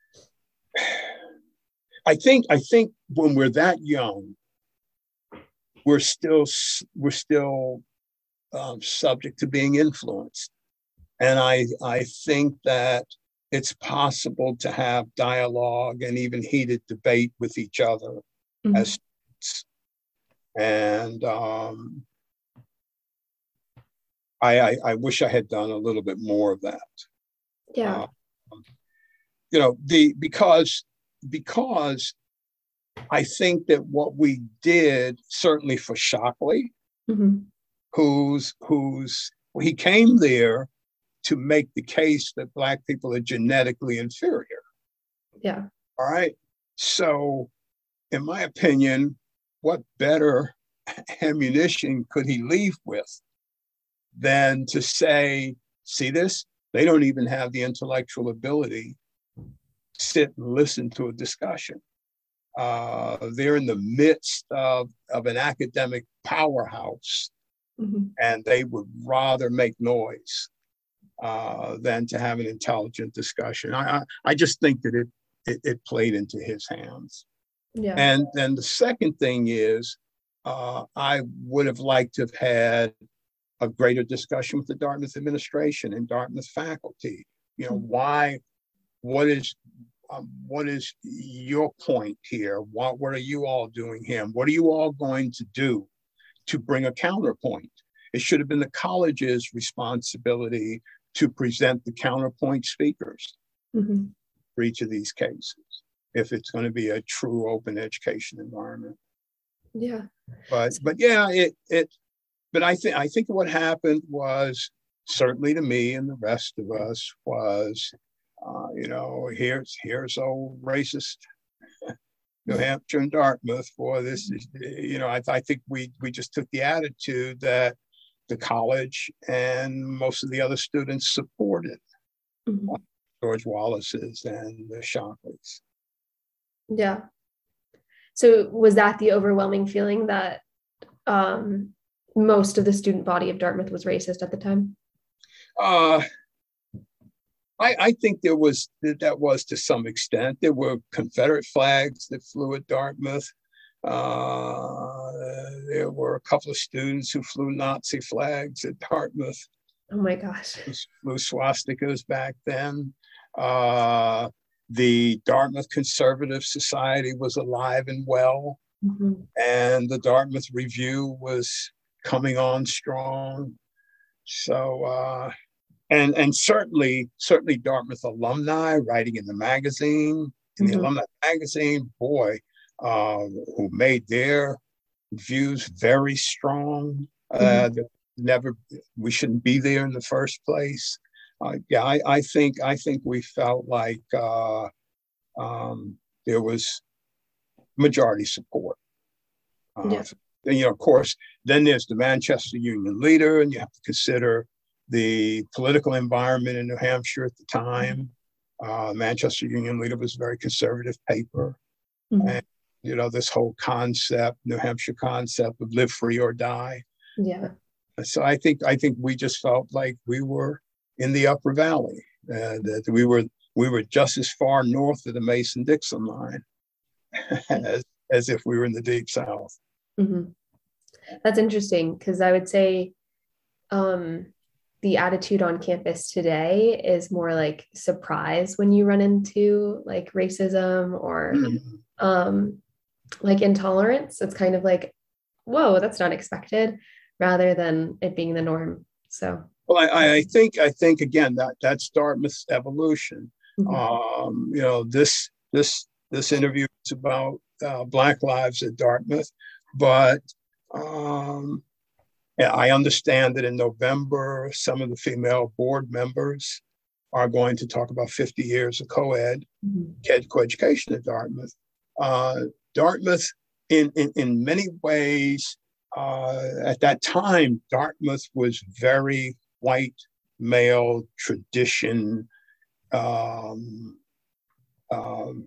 I think I think when we're that young, we're still we're still um, subject to being influenced, and I I think that it's possible to have dialogue and even heated debate with each other, mm-hmm. as and. Um, I, I, I wish I had done a little bit more of that. Yeah. Uh, you know, the because because I think that what we did, certainly for Shockley, mm-hmm. who's who's he came there to make the case that Black people are genetically inferior. Yeah. All right. So, in my opinion, what better ammunition could he leave with than to say, see this? They don't even have the intellectual ability to sit and listen to a discussion. Uh, they're in the midst of, of an academic powerhouse, mm-hmm. and they would rather make noise uh, than to have an intelligent discussion. I, I, I just think that it, it, it played into his hands. Yeah. And then the second thing is, uh, I would have liked to have had a greater discussion with the Dartmouth administration and Dartmouth faculty. You know, why, what is, um, what is your point here? What, what are you all doing here? What are you all going to do to bring a counterpoint? It should have been the college's responsibility to present the counterpoint speakers mm-hmm. for each of these cases, if it's going to be a true open education environment. Yeah. But, but yeah, it, it, But I think I think what happened was certainly to me and the rest of us, was, uh, you know, here's here's old racist New Hampshire and Dartmouth. For this is, you know, I, I think we we just took the attitude that the college and most of the other students supported Mhm. George Wallace's and the Shockleys. Yeah. So was that the overwhelming feeling that um, most of the student body of Dartmouth was racist at the time? Uh, I, I think there was that was to some extent. There were Confederate flags that flew at Dartmouth. Uh, there were a couple of students who flew Nazi flags at Dartmouth. Oh my gosh. Flew swastikas back then. Uh, the Dartmouth Conservative Society was alive and well, mm-hmm. and the Dartmouth Review was coming on strong. So, uh, and and certainly, certainly Dartmouth alumni writing in the magazine, in the mm-hmm. alumni magazine, boy, uh, who made their views very strong. Mm-hmm. Uh, never, we shouldn't be there in the first place. Uh, yeah, I, I think I think we felt like uh, um, there was majority support. Uh, yeah. And, you know, of course, then there's the Manchester Union Leader, and you have to consider the political environment in New Hampshire at the time. Uh, Manchester Union Leader was a very conservative paper. Mm-hmm. And, you know, this whole concept, New Hampshire concept of live free or die. Yeah. So I think I think we just felt like we were in the Upper Valley, uh, that we were we were just as far north of the Mason-Dixon line as, as if we were in the Deep South. Mm-hmm. That's interesting, because I would say um, the attitude on campus today is more like surprise when you run into like racism or mm-hmm. um, like intolerance. It's kind of like, whoa, that's not expected, rather than it being the norm. So, well, I, I think I think again that that's Dartmouth's evolution. Mm-hmm. Um, you know, this this this interview is about uh, Black lives at Dartmouth, but um, yeah, I understand that in November, some of the female board members are going to talk about fifty years of co-ed, mm-hmm. co-education at Dartmouth. Uh, Dartmouth, in, in, in many ways, uh, at that time, Dartmouth was very white, male, tradition. Um, um,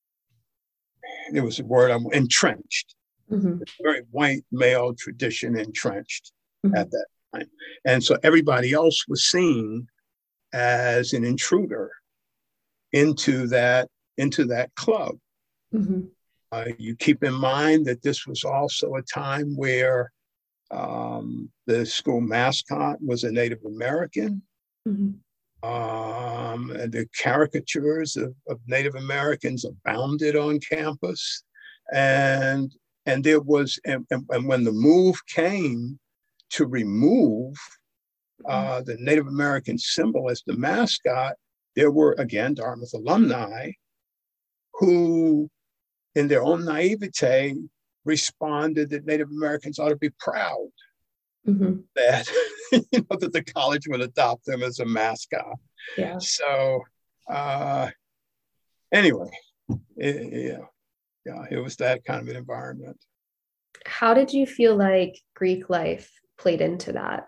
it was a word I'm entrenched. Mm-hmm. Very white male tradition entrenched mm-hmm. at that time. And so everybody else was seen as an intruder into that, into that club. Mm-hmm. Uh, you keep in mind that this was also a time where um, the school mascot was a Native American. Mm-hmm. Um, and the caricatures of, of Native Americans abounded on campus. And And there was, and, and when the move came to remove uh, the Native American symbol as the mascot, there were, again, Dartmouth alumni who, in their own naivete, responded that Native Americans ought to be proud mm-hmm. that, you know, that the college would adopt them as a mascot. Yeah. So, uh, anyway, it, yeah. Yeah, it was that kind of an environment. How did you feel like Greek life played into that?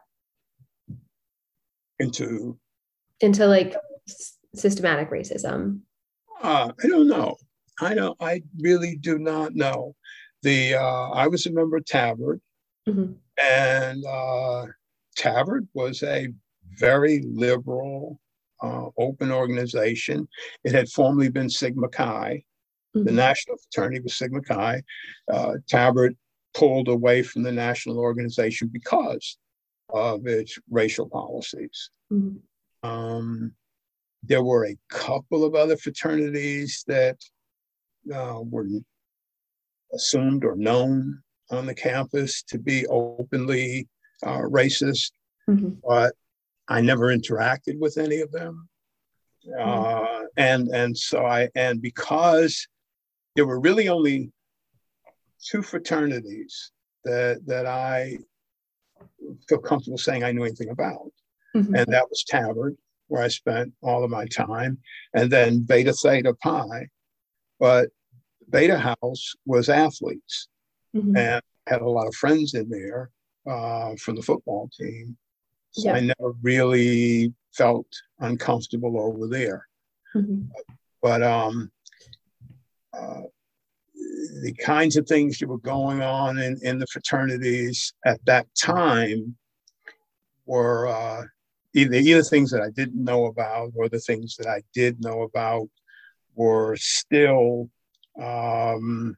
Into? Into like s- systematic racism? Uh, I don't know. I don't. I really do not know. The uh, I was a member of Tabard, mm-hmm. and uh, Tabard was a very liberal, uh, open organization. It had formerly been Sigma Chi. The national fraternity was Sigma Chi. Uh, Tabard pulled away from the national organization because of its racial policies. Mm-hmm. Um, there were a couple of other fraternities that uh, were assumed or known on the campus to be openly uh, racist, mm-hmm. but I never interacted with any of them. Mm-hmm. Uh, and and so I and because there were really only two fraternities that that I feel comfortable saying I knew anything about. and that was Tabard, where I spent all of my time, and then Beta Theta Pi. But Beta House was athletes, Mm-hmm. and had a lot of friends in there uh, from the football team. So Yeah. I never really felt uncomfortable over there. Mm-hmm. But um, uh, the kinds of things that were going on in, in the fraternities at that time were uh, either, either things that I didn't know about, or the things that I did know about were still, um,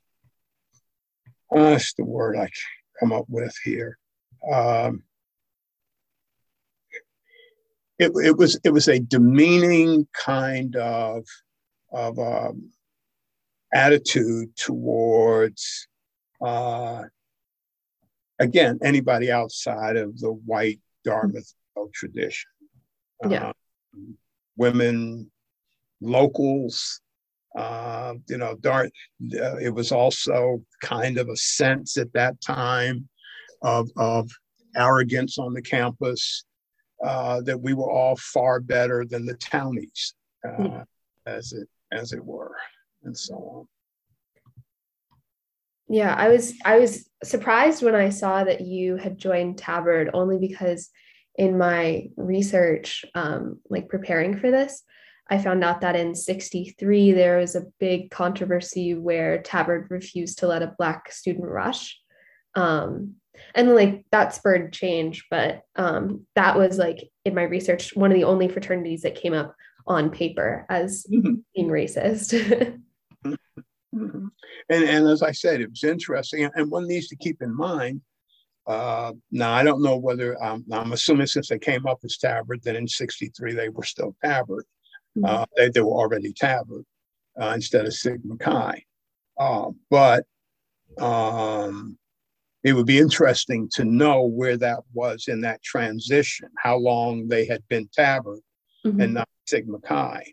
what's the word I come up with here? Um, it, it was it was a demeaning kind of of um, attitude towards, uh, again, anybody outside of the white Dartmouth tradition. Yeah. Uh, women, locals, uh, you know, Dart. Uh, it was also kind of a sense at that time of of arrogance on the campus, uh, that we were all far better than the townies, uh, Yeah. as it as it were, and so on. Yeah, I was I was surprised when I saw that you had joined Tabard, only because in my research, um, like preparing for this, I found out that in sixty-three there was a big controversy where Tabard refused to let a Black student rush. Um, and like that spurred change, but um, that was like in my research, one of the only fraternities that came up on paper as Mm-hmm. being racist. Mm-hmm. And, and as I said, it was interesting. And one needs to keep in mind, uh, now I don't know whether, um, I'm assuming since they came up as Tabard, that in sixty-three they were still Tabard. Mm-hmm. Uh, they, they were already Tabard uh, instead of Sigma Chi. Uh, but um, it would be interesting to know where that was in that transition, how long they had been Tabard mm-hmm. and not Sigma Chi.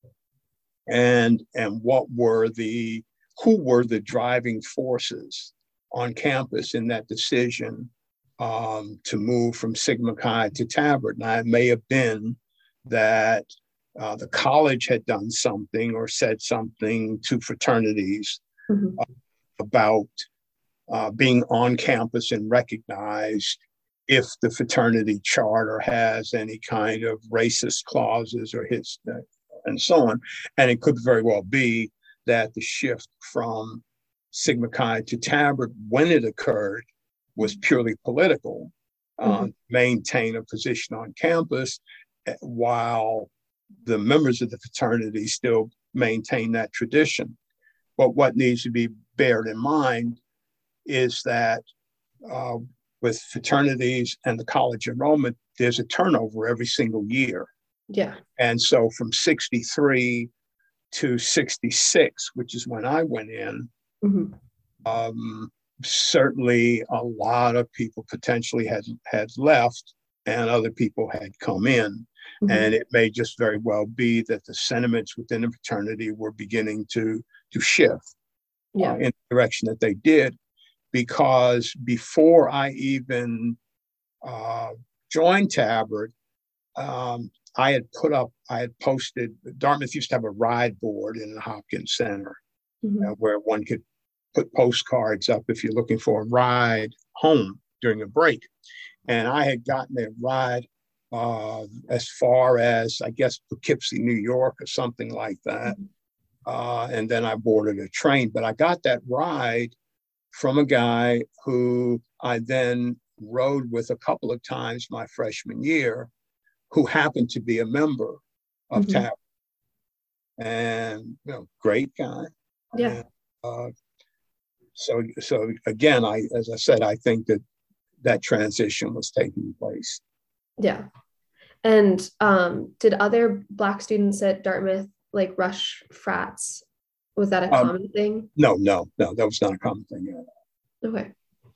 And, and what were the, who were the driving forces on campus in that decision um, to move from Sigma Chi to Tabard. Now, it may have been that uh, the college had done something or said something to fraternities mm-hmm. uh, about uh, being on campus and recognized if the fraternity charter has any kind of racist clauses or his, uh, and so on. And it could very well be that the shift from Sigma Chi to Tabard, when it occurred, was purely political, mm-hmm. uh, maintain a position on campus, while the members of the fraternity still maintain that tradition. But what needs to be bared in mind is that uh, with fraternities and the college enrollment, there's a turnover every single year. Yeah. And so from sixty-three to sixty-six, which is when I went in, mm-hmm. um, certainly a lot of people potentially had, had left and other people had come in. Mm-hmm. And it may just very well be that the sentiments within the fraternity were beginning to, to shift yeah. uh, in the direction that they did. Because before I even uh, joined Tabard, um, I had put up, I had posted, Dartmouth used to have a ride board in the Hopkins Center mm-hmm. uh, where one could put postcards up if you're looking for a ride home during a break. And I had gotten a ride uh, as far as, I guess, Poughkeepsie, New York or something like that. Mm-hmm. Uh, and then I boarded a train. But I got that ride from a guy who I then rode with a couple of times my freshman year, who happened to be a member of mm-hmm. Tabard. And, you know, great guy. Yeah. And, uh, so, so again, I, as I said, I think that that transition was taking place. Yeah. And um, did other Black students at Dartmouth like rush frats? Was that a um, common thing? No, no, no, that was not a common thing at all. Okay.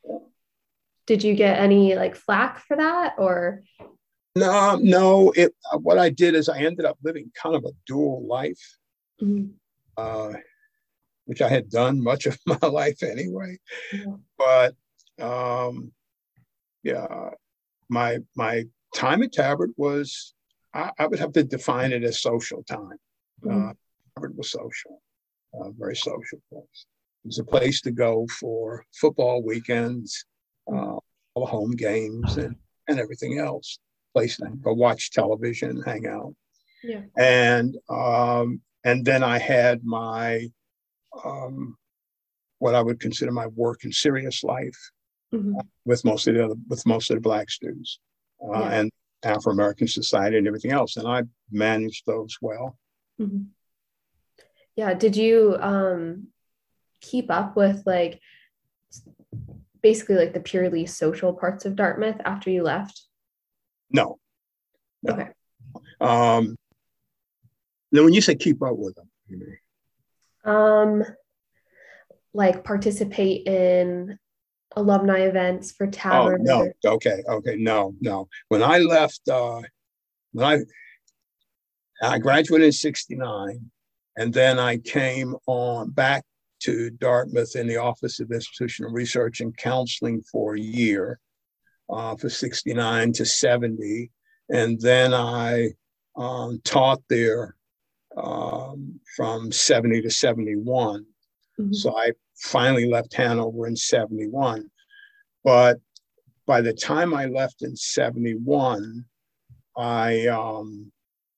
Did you get any like flack for that, or? No, no. It. What I did is I ended up living kind of a dual life, mm-hmm. uh, which I had done much of my life anyway. Yeah. But um, yeah, my my time at Tabard was, I, I would have to define it as social time. Mm-hmm. uh, Tabard was social, uh, very social place. It was a place to go for football weekends, uh, all the home games, and, and everything else. Place to go watch television, hang out. Yeah. And um, and then I had my um, what I would consider my work and serious life, mm-hmm. uh, with most of the other, with most of the Black students, uh, yeah. and Afro-American society and everything else. And I managed those well. Mm-hmm. Yeah. Did you um, keep up with like basically like the purely social parts of Dartmouth after you left? No. no. Okay. Um, now, when you say keep up with them, you mean? Um, like participate in alumni events for Tabard. Oh, no. Okay. Okay. No, no. When I left, uh, when I, I graduated in sixty-nine, and then I came on back to Dartmouth in the Office of Institutional Research and Counseling for a year, uh, for sixty-nine to seventy. And then I um, taught there um, from seventy to seventy-one. Mm-hmm. So I finally left Hanover in seventy-one. But by the time I left in seventy-one, I um,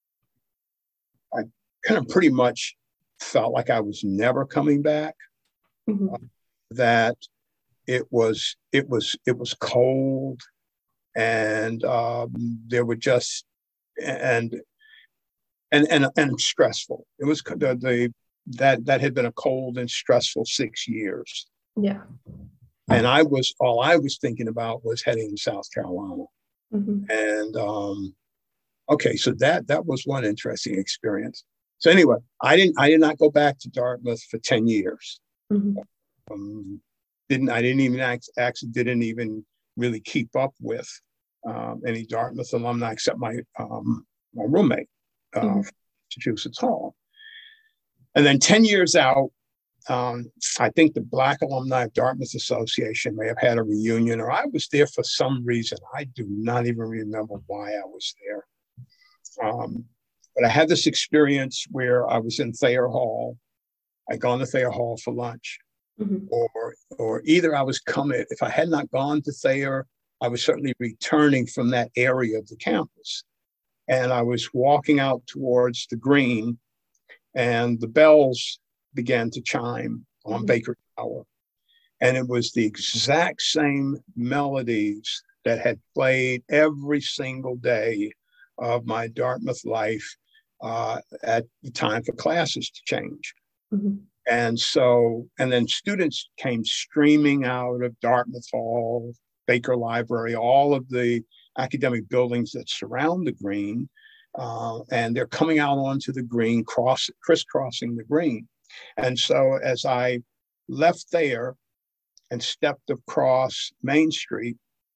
I kind of pretty much felt like I was never coming back. Mm-hmm. uh, that it was it was it was cold, and um, there were just and and and and stressful. It was the, the that that had been a cold and stressful six years. Yeah. And I was all I was thinking about was heading to South Carolina. Mm-hmm. And um, okay, so that that was one interesting experience. So anyway, I didn't I did not go back to Dartmouth for ten years. Mm-hmm. Um, didn't I didn't even act, actually didn't even really keep up with um, any Dartmouth alumni except my um, my roommate uh, mm-hmm. from Massachusetts Hall. And then ten years out, um, I think the Black Alumni of Dartmouth Association may have had a reunion, or I was there for some reason. I do not even remember why I was there. Um, but I had this experience where I was in Thayer Hall. I'd gone to Thayer Hall for lunch. Mm-hmm. Or, or either I was coming, if I had not gone to Thayer, I was certainly returning from that area of the campus. And I was walking out towards the green, and the bells began to chime on mm-hmm. Baker Tower. And it was the exact same melodies that had played every single day of my Dartmouth life uh, at the time for classes to change. Mm-hmm. And so, and then students came streaming out of Dartmouth Hall, Baker Library, all of the academic buildings that surround the green. Uh, and they're coming out onto the green, cross, crisscrossing the green. And so as I left there and stepped across Main Street,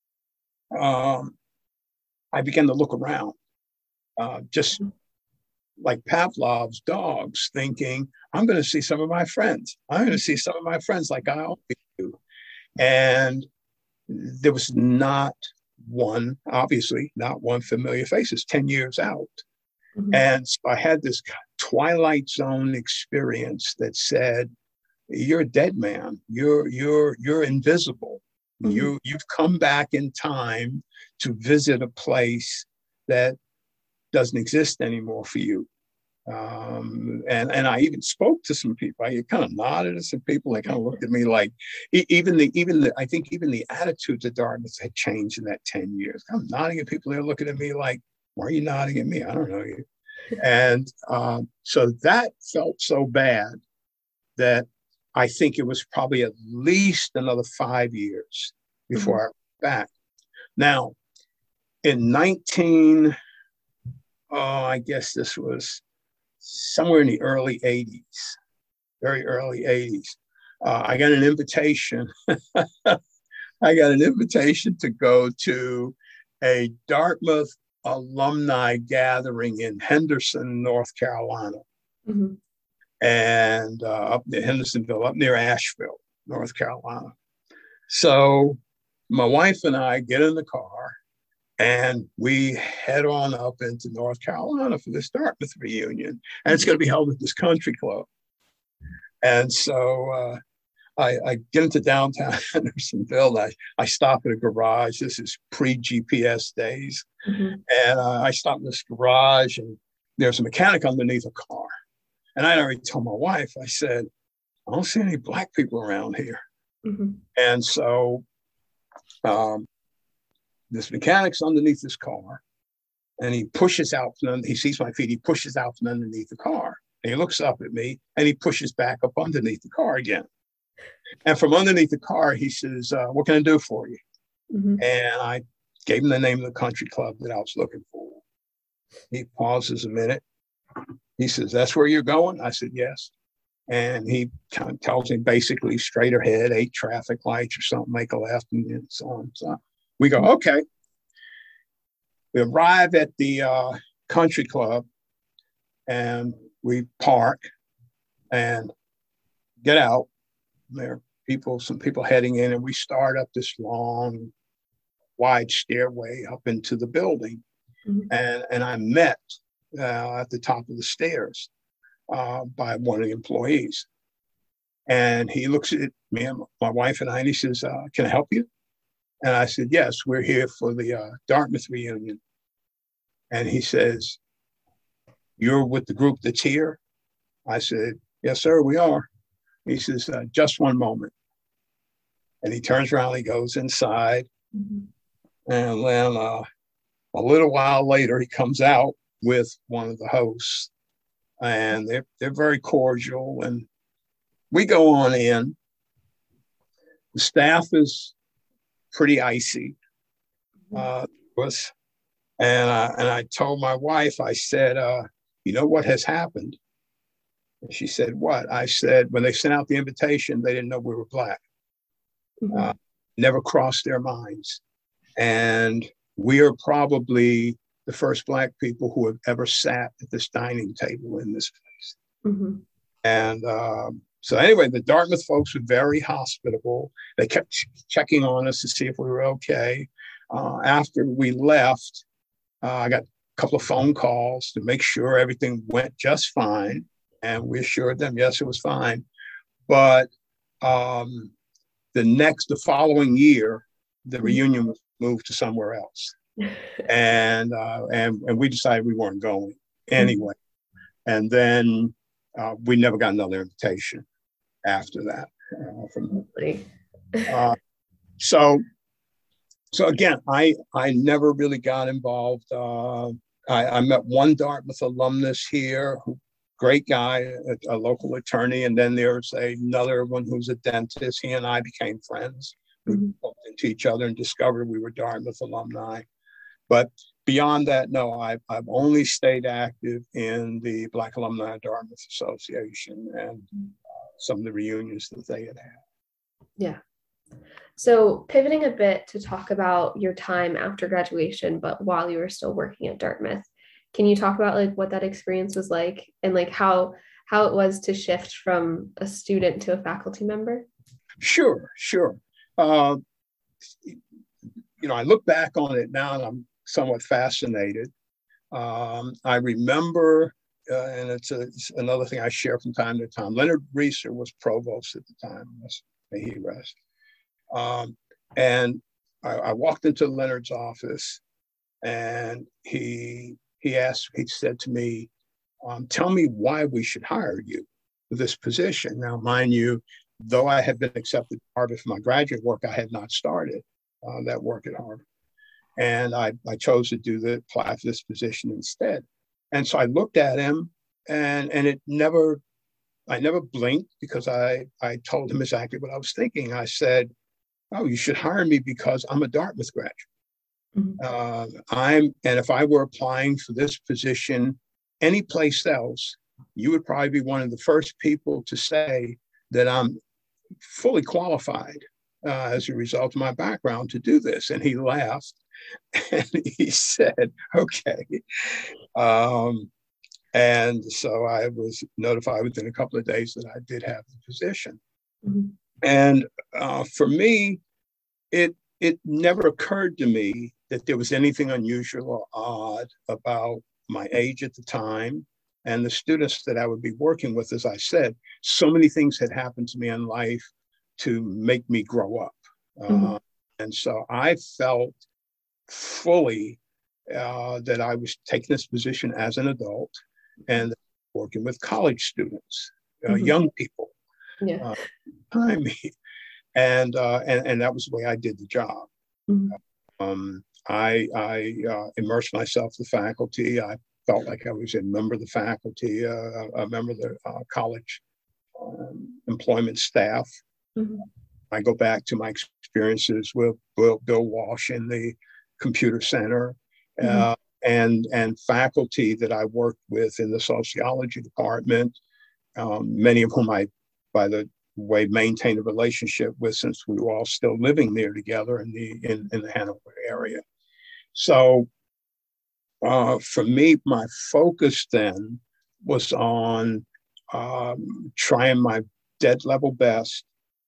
um, I began to look around, uh, just like Pavlov's dogs, thinking, I'm going to see some of my friends. I'm going to see some of my friends like I always do. And there was not one, obviously, not one familiar face. It's ten years out. Mm-hmm. And so I had this Twilight Zone experience that said, you're a dead man. You're, you're, you're invisible. Mm-hmm. You, you've come back in time to visit a place that doesn't exist anymore for you. Um, and, and I even spoke to some people. I kind of nodded at some people. They kind of looked at me like, even the, even the, I think even the attitudes of Dartmouth had changed in that ten years. I'm nodding at people. They're looking at me like, why are you nodding at me? I don't know you. And um, so that felt so bad that I think it was probably at least another five years before mm-hmm. I went back. Now, in nineteen, oh, I guess this was somewhere in the early eighties, very early eighties. Uh, I got an invitation. I got an invitation to go to a Dartmouth alumni gathering in Henderson, North Carolina. Mm-hmm. And uh, up near Hendersonville, up near Asheville, North Carolina. So my wife and I get in the car, And we head on up into North Carolina for this Dartmouth reunion. And it's going to be held at this country club. And so uh, I, I get into downtown Hendersonville. I, I stop at a garage. This is pre-G P S days. Mm-hmm. And uh, I stop in this garage, and there's a mechanic underneath a car. And I already told my wife, I said, I don't see any Black people around here. Mm-hmm. And so um, this mechanic's underneath this car, and he pushes out from, he sees my feet, he pushes out from underneath the car. And he looks up at me, and he pushes back up underneath the car again. And from underneath the car, he says, uh, what can I do for you? Mm-hmm. And I gave him the name of the country club that I was looking for. He pauses a minute. He says, that's where you're going? I said, yes. And he kind of tells me basically straight ahead, eight traffic lights or something, make a left, and so on. So we go, okay. We arrive at the uh, country club, and we park and get out. There are people, some people heading in, and we start up this long, wide stairway up into the building. Mm-hmm. And, and I'm met uh, at the top of the stairs uh, by one of the employees. And he looks at me and my wife and I, and he says, uh, can I help you? And I said, yes, we're here for the uh, Dartmouth reunion. And he says, you're with the group that's here? I said, yes, sir, we are. He says, uh, just one moment. And he turns around, he goes inside. Mm-hmm. And then uh, a little while later, he comes out with one of the hosts. And they're, they're very cordial. And we go on in. The staff is pretty icy. Uh, was, and, uh, and I told my wife, I said, uh, you know what has happened? And she said, what? I said, when they sent out the invitation, they didn't know we were Black. Mm-hmm. Uh, never crossed their minds. And we are probably the first Black people who have ever sat at this dining table in this place. Mm-hmm. And um, so anyway, the Dartmouth folks were very hospitable. They kept ch- checking on us to see if we were okay. Uh, after we left, uh, I got a couple of phone calls to make sure everything went just fine. And we assured them, yes, it was fine. But um, the next, the following year, the reunion was moved to somewhere else. and, uh, and and we decided we weren't going anyway. And then uh, we never got another invitation after that. Uh, from, uh, so, so again, I, I never really got involved. Uh, I, I met one Dartmouth alumnus here who, great guy, a, a local attorney. And then there's another one who's a dentist. He and I became friends. We mm-hmm. bumped into each other and discovered we were Dartmouth alumni. But beyond that, no, I've, I've only stayed active in the Black Alumni Dartmouth Association and uh, some of the reunions that they had had. Yeah. So pivoting a bit to talk about your time after graduation, but while you were still working at Dartmouth, can you talk about like what that experience was like and like how how it was to shift from a student to a faculty member? Sure, sure. Uh, you know, I look back on it now and I'm somewhat fascinated. Um, I remember, uh, and it's, a, it's another thing I share from time to time, Leonard Reeser was provost at the time, may he rest. Um, and I, I walked into Leonard's office and he He asked, he said to me, um, tell me why we should hire you for this position. Now, mind you, though I had been accepted to Harvard for my graduate work, I had not started uh, that work at Harvard. And I, I chose to do the apply for this position instead. And so I looked at him and, and it never, I never blinked because I, I told him exactly what I was thinking. I said, oh, you should hire me because I'm a Dartmouth graduate. Uh, I'm, and if I were applying for this position any place else, you would probably be one of the first people to say that I'm fully qualified uh, as a result of my background to do this. And he laughed and he said, okay. Um, and so I was notified within a couple of days that I did have the position. Mm-hmm. And uh, for me, it, it never occurred to me that there was anything unusual or odd about my age at the time and the students that I would be working with. As I said, so many things had happened to me in life to make me grow up. Mm-hmm. Uh, and so I felt fully uh, that I was taking this position as an adult and working with college students, uh, mm-hmm. young people. Yeah. Uh, behind me. And, uh, and, and that was the way I did the job. Mm-hmm. Um, I, I uh, immersed myself in the faculty. I felt like I was a member of the faculty, uh, a member of the uh, college um, employment staff. Mm-hmm. I go back to my experiences with Bill, Bill Walsh in the computer center, mm-hmm. uh, and, and faculty that I worked with in the sociology department, um, many of whom I, by the way, maintained a relationship with since we were all still living there together in the, in, in the Hanover area. So uh, for me, my focus then was on um, trying my dead level best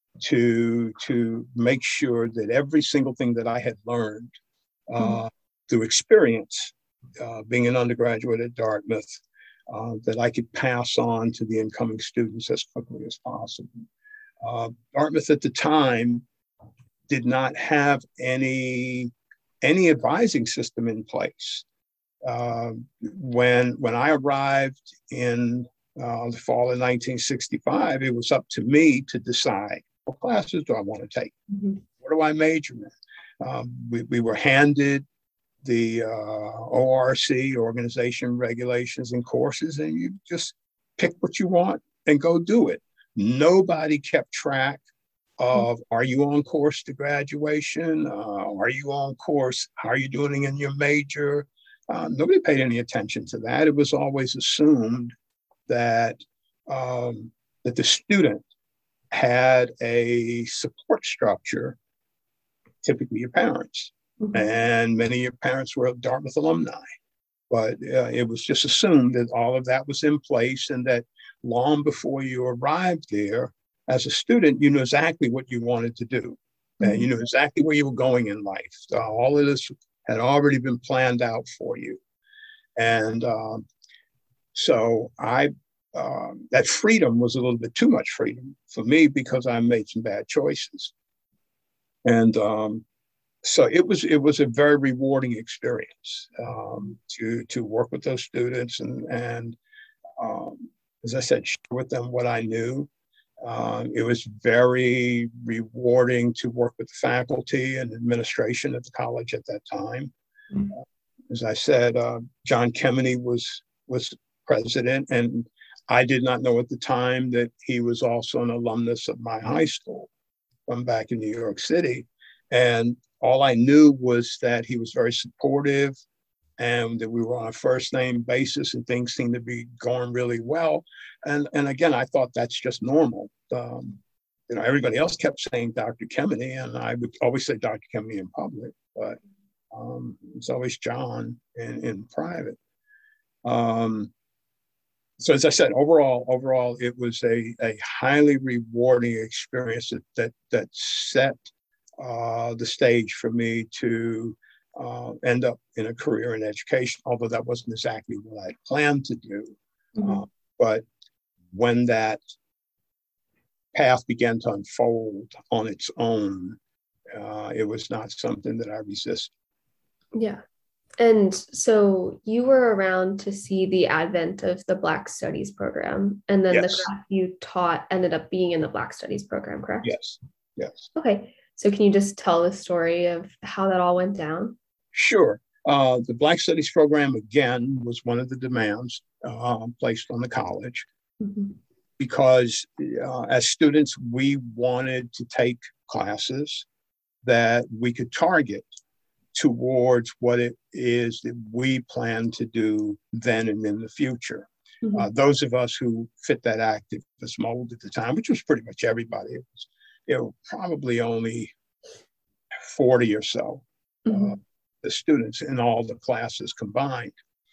to, to make sure that every single thing that I had learned uh, mm-hmm. through experience, uh, being an undergraduate at Dartmouth, uh, that I could pass on to the incoming students as quickly as possible. Uh, Dartmouth at the time did not have any any advising system in place. Uh, when when I arrived in uh, the fall of nineteen sixty-five, it was up to me to decide what classes do I want to take, mm-hmm. what do I major in. Um, we, we were handed the uh, O R C, organization regulations and courses, and you just pick what you want and go do it. Nobody kept track of, are you on course to graduation? Uh, are you on course? How are you doing in your major? Uh, nobody paid any attention to that. It was always assumed that, um, that the student had a support structure, typically your parents. Mm-hmm. And many of your parents were Dartmouth alumni. But uh, it was just assumed that all of that was in place and that long before you arrived there, as a student, you knew exactly what you wanted to do. Mm-hmm. And you knew exactly where you were going in life. So all of this had already been planned out for you. And um, so I, uh, that freedom was a little bit too much freedom for me because I made some bad choices. And um, so it was it was a very rewarding experience um, to to work with those students and and um, as I said, share with them what I knew. Um, it was very rewarding to work with the faculty and administration at the college at that time. Mm-hmm. Uh, as I said, uh, John Kemeny was was president, and I did not know at the time that he was also an alumnus of my high school from back in New York City. And all I knew was that he was very supportive and that we were on a first name basis and things seemed to be going really well. And, and again, I thought that's just normal. Um, you know, everybody else kept saying Doctor Kemeny, and I would always say Doctor Kemeny in public, but um, it's always John in, in private. Um, so as I said, overall, overall, it was a, a highly rewarding experience that that, that set uh, the stage for me to uh, end up in a career in education, although that wasn't exactly what I planned to do. Mm-hmm. Uh, but when that path began to unfold on its own, uh, it was not something that I resisted. Yeah. And so you were around to see the advent of the Black Studies program, and then yes. the class you taught ended up being in the Black Studies program, correct? Yes, yes. Okay. So can you just tell the story of how that all went down? Sure. Uh, the Black Studies program, again, was one of the demands uh, placed on the college mm-hmm. because uh, as students, we wanted to take classes that we could target towards what it is that we plan to do then and in the future. Mm-hmm. Uh, those of us who fit that activist mold at the time, which was pretty much everybody, it was, it was probably only forty or so mm-hmm. uh, the students in all the classes combined.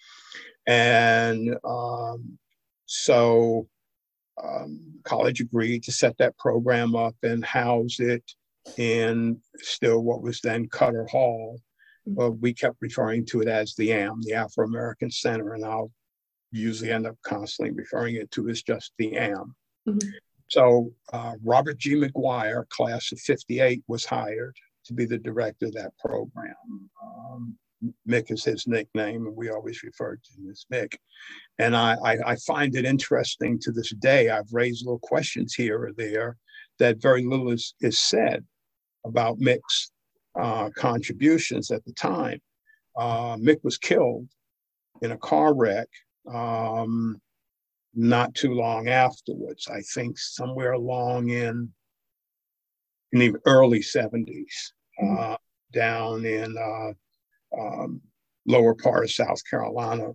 And um, so um, college agreed to set that program up and house it in still what was then Cutter Hall. well, we kept referring to it as the A M, the Afro American Center, and I'll usually end up constantly referring it to as just the A M. Mm-hmm. So uh, Robert G. McGuire, class of fifty-eight, was hired to be the director of that program. Um, Mick is his nickname, and we always refer to him as Mick. And I, I, I find it interesting to this day. I've raised little questions here or there that very little is, is said about Mick's uh, contributions at the time. Uh, Mick was killed in a car wreck um, not too long afterwards, I think somewhere along in, in the early seventies, mm-hmm. uh, down in uh, um, lower part of South Carolina,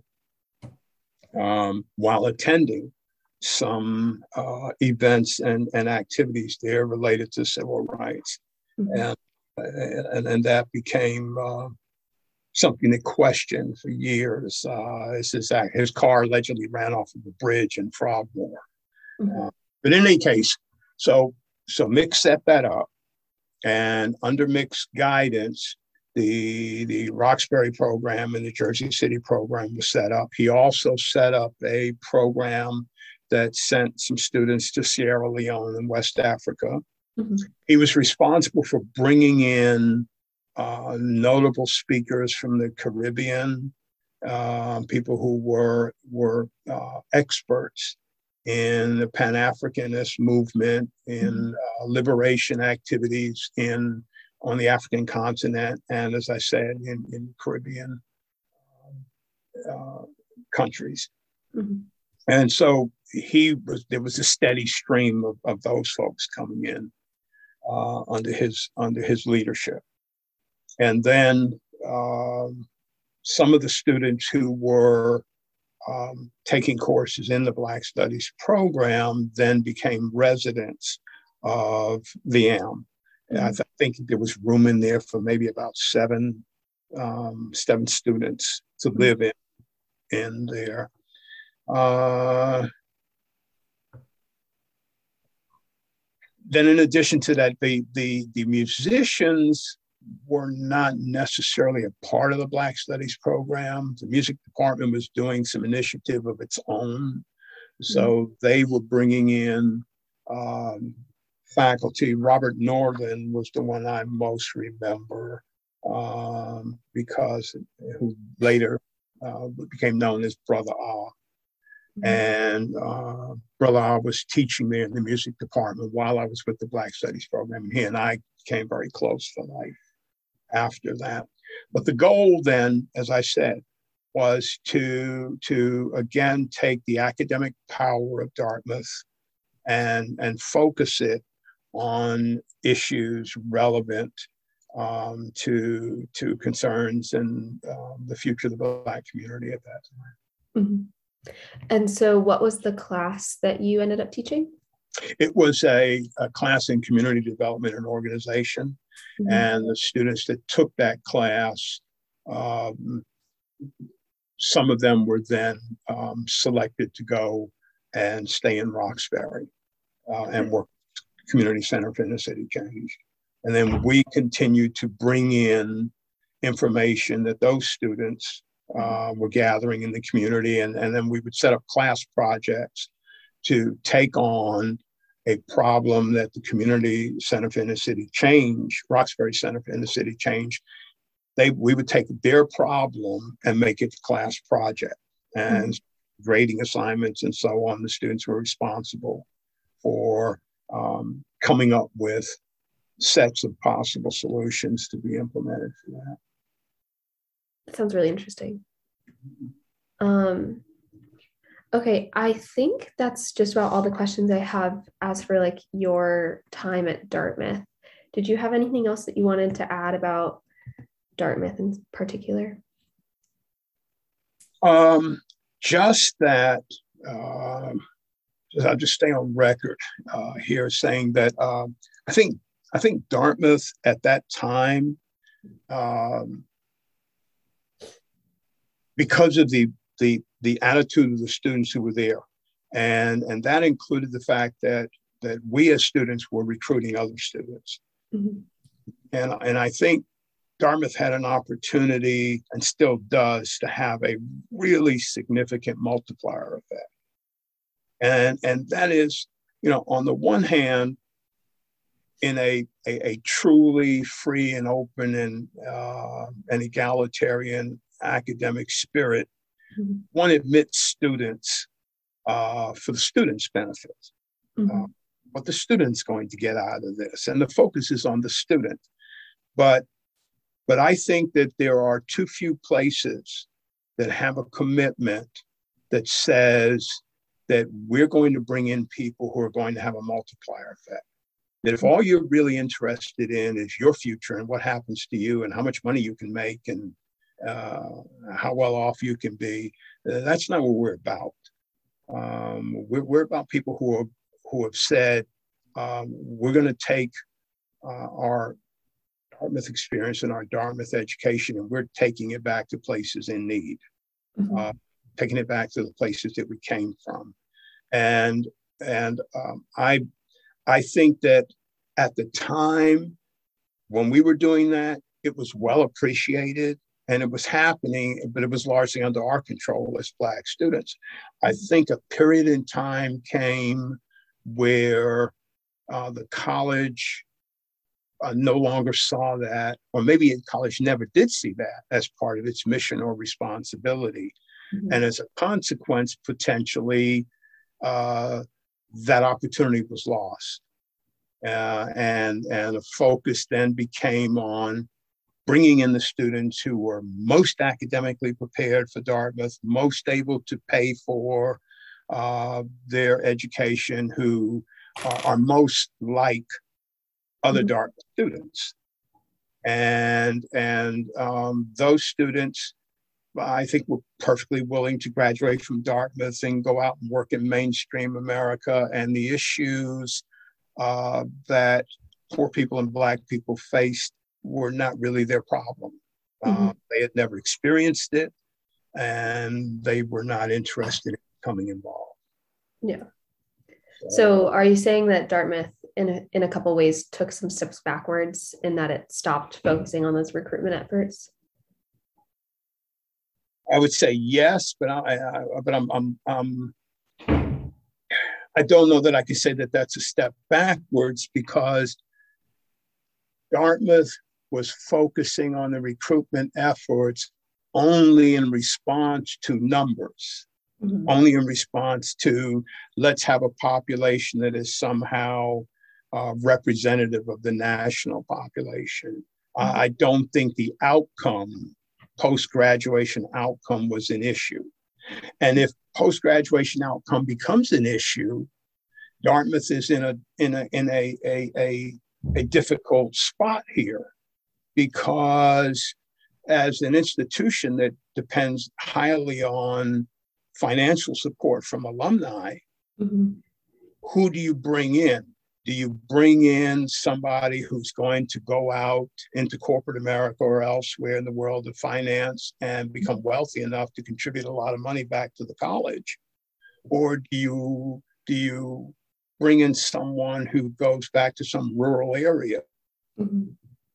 um, while attending some uh, events and, and activities there related to civil rights. Mm-hmm. And, and, and that became uh, something to question for years. Uh, his, his car allegedly ran off of a bridge in Frogmore. Mm-hmm. Uh, but in any case, so, so Mick set that up. And under Mick's guidance, the, the Roxbury program and the Jersey City program was set up. He also set up a program that sent some students to Sierra Leone and West Africa. Mm-hmm. He was responsible for bringing in uh, notable speakers from the Caribbean, uh, people who were, were uh, experts in the Pan-Africanist movement, in uh, liberation activities in on the African continent, and as I said, in, in Caribbean uh, countries. Mm-hmm. And so he was, there was a steady stream of, of those folks coming in uh, under his under his leadership. And then uh, some of the students who were um, taking courses in the Black Studies program then became residents of the A M. Mm-hmm. I, th- I think there was room in there for maybe about seven, um, seven students to live in, in there. Uh, then in addition to that, the, the, the musicians were not necessarily a part of the Black Studies program. The music department was doing some initiative of its own. So mm-hmm. they were bringing in um, faculty. Robert Northern was the one I most remember um, because who later uh, became known as Brother Ah. Mm-hmm. And uh, Brother Ah was teaching me in the music department while I was with the Black Studies program. And he and I became very close for life after that. But the goal then, as I said, was to, to again, take the academic power of Dartmouth and, and focus it on issues relevant um, to, to concerns and um, the future of the Black community at that time. Mm-hmm. And so what was the class that you ended up teaching? It was a, a class in community development and organization. Mm-hmm. And the students that took that class, um, some of them were then um, selected to go and stay in Roxbury uh, and work Community Center for Inner City Change. And then we continued to bring in information that those students uh, were gathering in the community. And, and then we would set up class projects to take on a problem that the Community Center for Inner City Change, Roxbury Center for Inner City Change, they we would take their problem and make it a class project. And mm-hmm. grading assignments and so on, the students were responsible for um, coming up with sets of possible solutions to be implemented for that. That sounds really interesting. Um, okay, I think that's just about all the questions I have as for like your time at Dartmouth. Did you have anything else that you wanted to add about Dartmouth in particular? Um, just that, uh, I'll just stay on record uh, here saying that um, I think I think Dartmouth at that time, um, because of the the the attitude of the students who were there, and and that included the fact that that we as students were recruiting other students, mm-hmm. and and I think Dartmouth had an opportunity, and still does, to have a really significant multiplier effect. And, and that is, you know, on the one hand, in a, a, a truly free and open and, uh, and egalitarian academic spirit, mm-hmm. one admits students uh, for the students' benefit. Mm-hmm. Uh, what the student's going to get out of this, and the focus is on the student. But, but I think that there are too few places that have a commitment that says that we're going to bring in people who are going to have a multiplier effect. That if all you're really interested in is your future and what happens to you and how much money you can make and uh, how well off you can be, uh, that's not what we're about. Um, we're, we're about people who are, who have said, um, we're going to take uh, our Dartmouth experience and our Dartmouth education, and we're taking it back to places in need, mm-hmm. uh, taking it back to the places that we came from. And, and um, I, I think that at the time when we were doing that, it was well appreciated and it was happening, but it was largely under our control as Black students. I think a period in time came where uh, the college uh, no longer saw that, or maybe the college never did see that as part of its mission or responsibility. Mm-hmm. And as a consequence, potentially, uh, that opportunity was lost. Uh, and, and the focus then became on bringing in the students who were most academically prepared for Dartmouth, most able to pay for uh, their education, who are, are most like other mm-hmm. Dartmouth students. And, and um, those students, I think, were perfectly willing to graduate from Dartmouth and go out and work in mainstream America. And the issues uh, that poor people and Black people faced were not really their problem. Mm-hmm. Uh, they had never experienced it, and they were not interested in becoming involved. Yeah. So, so are you saying that Dartmouth, in a, in a couple of ways, took some steps backwards in that it stopped focusing on those recruitment efforts? I would say yes, but I, I but I'm, I'm, I'm I don't know that I can say that that's a step backwards, because Dartmouth was focusing on the recruitment efforts only in response to numbers, mm-hmm. only in response to, let's have a population that is somehow uh, representative of the national population. Mm-hmm. Uh, I don't think the outcome, post-graduation outcome, was an issue. And if post-graduation outcome becomes an issue, Dartmouth is in a in a in a a, a, a difficult spot here, because as an institution that depends highly on financial support from alumni, mm-hmm. who do you bring in? Do you bring in somebody who's going to go out into corporate America or elsewhere in the world of finance and become wealthy enough to contribute a lot of money back to the college? Or do you, do you bring in someone who goes back to some rural area, mm-hmm.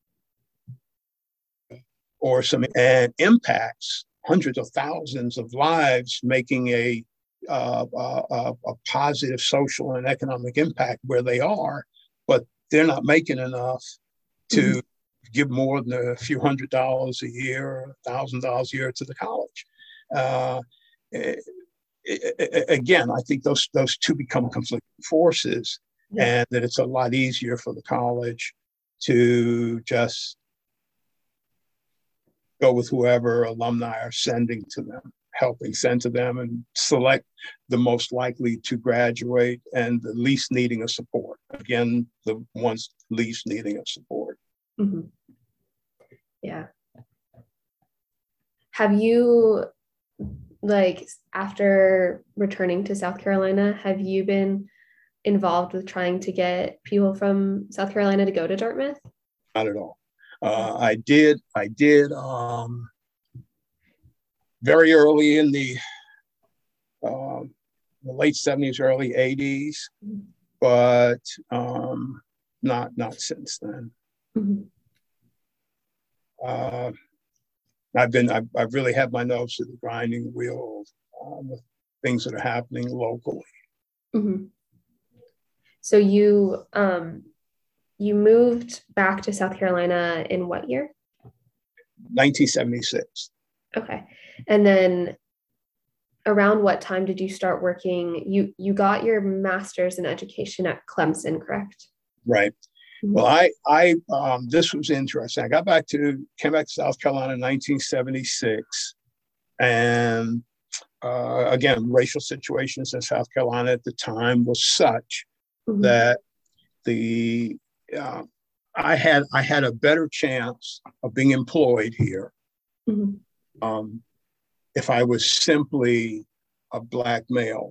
or some, and impacts hundreds of thousands of lives, making a Uh, a, a positive social and economic impact where they are, but they're not making enough to mm-hmm. give more than a few hundred dollars a year, a thousand dollars a year to the college. Uh, it, it, again, I think those those two become conflicting forces, yeah. and that it's a lot easier for the college to just go with whoever alumni are sending to them. helping send to them, and select the most likely to graduate and the least needing of support. Again, the ones least needing of support. Mm-hmm. Yeah. Have you, like, after returning to South Carolina, have you been involved with trying to get people from South Carolina to go to Dartmouth? Not at all. Uh, I did, I did, um, very early in the, uh, the late seventies, early eighties, but um, not not since then. Mm-hmm. uh, I've been, I've, I've really had my nose to the grinding wheel um, with things that are happening locally. Mm-hmm. So you um, you moved back to South Carolina in what year? nineteen seventy-six. Okay. And then around what time did you start working? You you got your master's in education at Clemson, correct? Right. Mm-hmm. Well, I, I, um, this was interesting. I got back to, came back to South Carolina in nineteen seventy-six. And uh, again, racial situations in South Carolina at the time was such mm-hmm. that the, uh, I had, I had a better chance of being employed here mm-hmm. um, if I was simply a Black male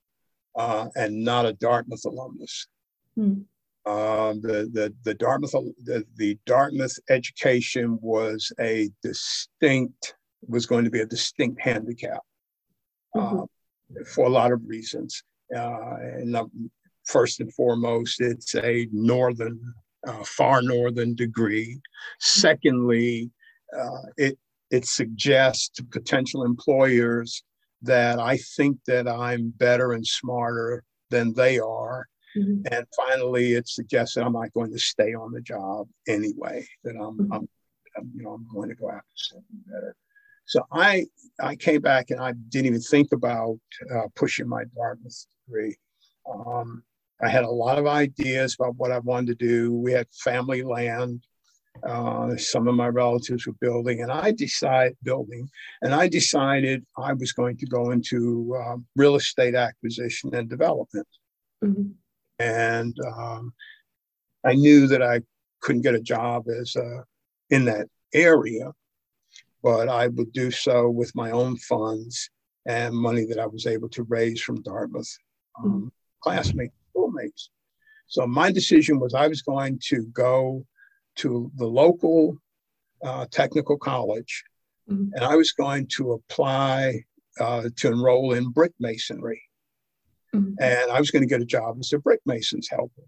uh, and not a Dartmouth alumnus. Mm-hmm. Um, the, the, the Dartmouth, the, the Dartmouth education was a distinct, was going to be a distinct handicap mm-hmm. uh, for a lot of reasons. Uh, and uh, first and foremost, it's a northern, uh, far northern degree. Secondly, uh, it, it suggests to potential employers that I think that I'm better and smarter than they are. Mm-hmm. And finally, it suggests that I'm not going to stay on the job anyway, that I'm, mm-hmm. I'm, I'm, you know, I'm going to go after something better. So I, I came back and I didn't even think about uh, pushing my Dartmouth degree. Um, I had a lot of ideas about what I wanted to do. We had family land. Uh, some of my relatives were building, and I decided building, and I decided I was going to go into um, real estate acquisition and development. Mm-hmm. And um, I knew that I couldn't get a job as uh, in that area, but I would do so with my own funds and money that I was able to raise from Dartmouth um, mm-hmm. classmates, schoolmates. So my decision was I was going to go to the local uh, technical college, mm-hmm. and I was going to apply uh, to enroll in brick masonry. Mm-hmm. And I was going to get a job as a brick mason's helper.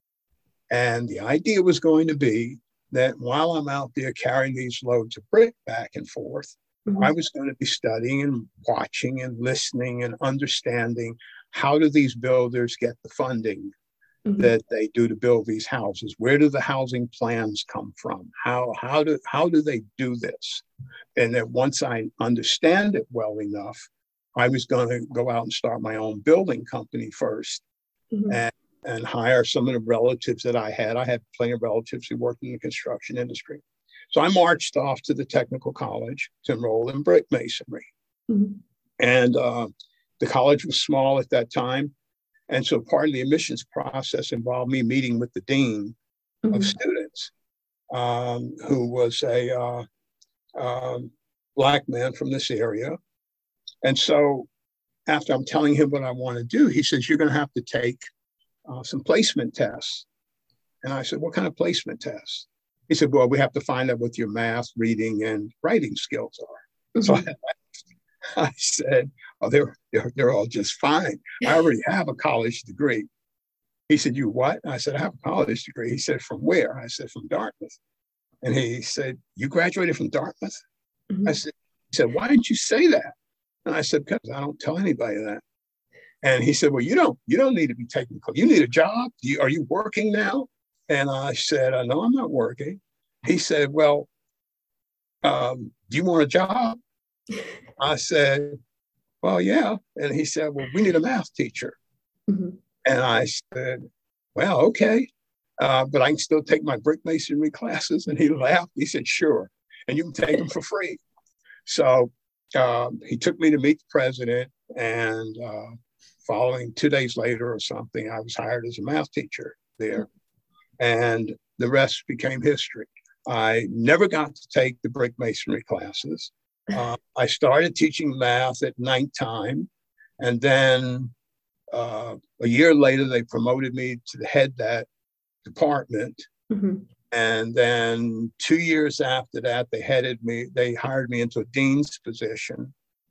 And the idea was going to be that while I'm out there carrying these loads of brick back and forth, mm-hmm. I was going to be studying and watching and listening and understanding how do these builders get the funding mm-hmm. that they do to build these houses? Where do the housing plans come from? How, how, do, how do they do this? And then once I understand it well enough, I was going to go out and start my own building company first mm-hmm. and, and hire some of the relatives that I had. I had plenty of relatives who worked in the construction industry. So I marched off to the technical college to enroll in brick masonry. Mm-hmm. And uh, the college was small at that time. And so part of the admissions process involved me meeting with the dean mm-hmm. of students, um, who was a uh, um, Black man from this area. And so after I'm telling him what I want to do, he says, you're going to have to take uh, some placement tests. And I said, what kind of placement tests? He said, well, we have to find out what your math, reading, and writing skills are. Mm-hmm. So I, I said, oh, they're, they're, they're all just fine. I already have a college degree. He said, you what? I said, I have a college degree. He said, from where? I said, from Dartmouth. And he said, you graduated from Dartmouth? Mm-hmm. I said, he said, why didn't you say that? And I said, because I don't tell anybody that. And he said, well, you don't, you don't need to be taking, you need a job. You, are you working now? And I said, uh, no, I'm not working. He said, well, um, do you want a job? I said, well, yeah. And he said, well, we need a math teacher. Mm-hmm. And I said, well, okay. Uh, but I can still take my brick masonry classes. And he laughed. He said, sure. And you can take them for free. So Um, he took me to meet the president, and uh, following two days later or something, I was hired as a math teacher there, and the rest became history. I never got to take the brick masonry classes. Uh, I started teaching math at nighttime, and then uh, a year later, they promoted me to the head that department. Mm-hmm. And then two years after that, they headed me, they hired me into a dean's position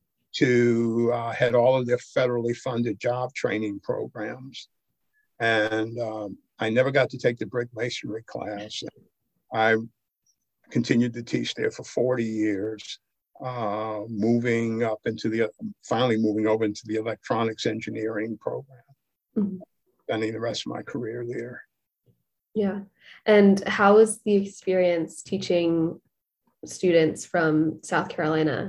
to uh, head all of their federally funded job training programs. And um, I never got to take the brick masonry class. I continued to teach there for forty years, uh, moving up into the, finally moving over into the electronics engineering program, mm-hmm. spending the rest of my career there. Yeah. And how was the experience teaching students from South Carolina?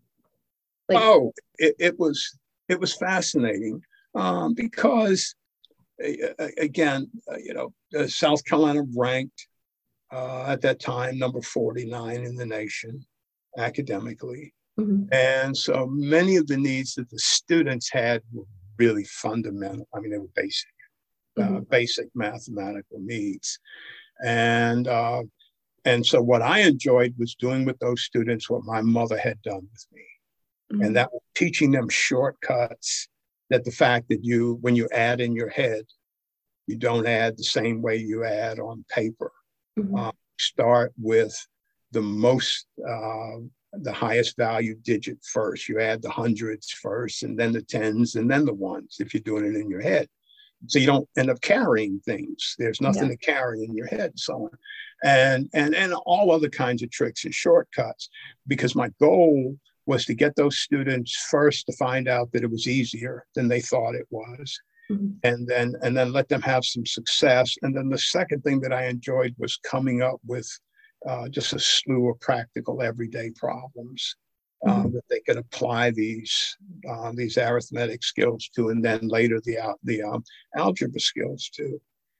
Like, oh, it, it was it was fascinating um, because, uh, again, uh, you know, uh, South Carolina ranked uh, at that time number forty-nine in the nation academically, mm-hmm. and so many of the needs that the students had were really fundamental. I mean, they were basic, mm-hmm. uh, basic mathematical needs, and. Uh, And so what I enjoyed was doing with those students what my mother had done with me. Mm-hmm. And that was teaching them shortcuts, that the fact that you, when you add in your head, you don't add the same way you add on paper. Mm-hmm. Uh, start with the most, uh, the highest value digit first. You add the hundreds first, and then the tens, and then the ones, if you're doing it in your head. So you don't end up carrying things. There's nothing yeah. to carry in your head, so on. And, and, and all other kinds of tricks and shortcuts, because my goal was to get those students first to find out that it was easier than they thought it was. Mm-hmm. And then, and then let them have some success. And then the second thing that I enjoyed was coming up with uh, just a slew of practical everyday problems. Uh, mm-hmm. that they could apply these uh, these arithmetic skills to, and then later the uh, the um, algebra skills to.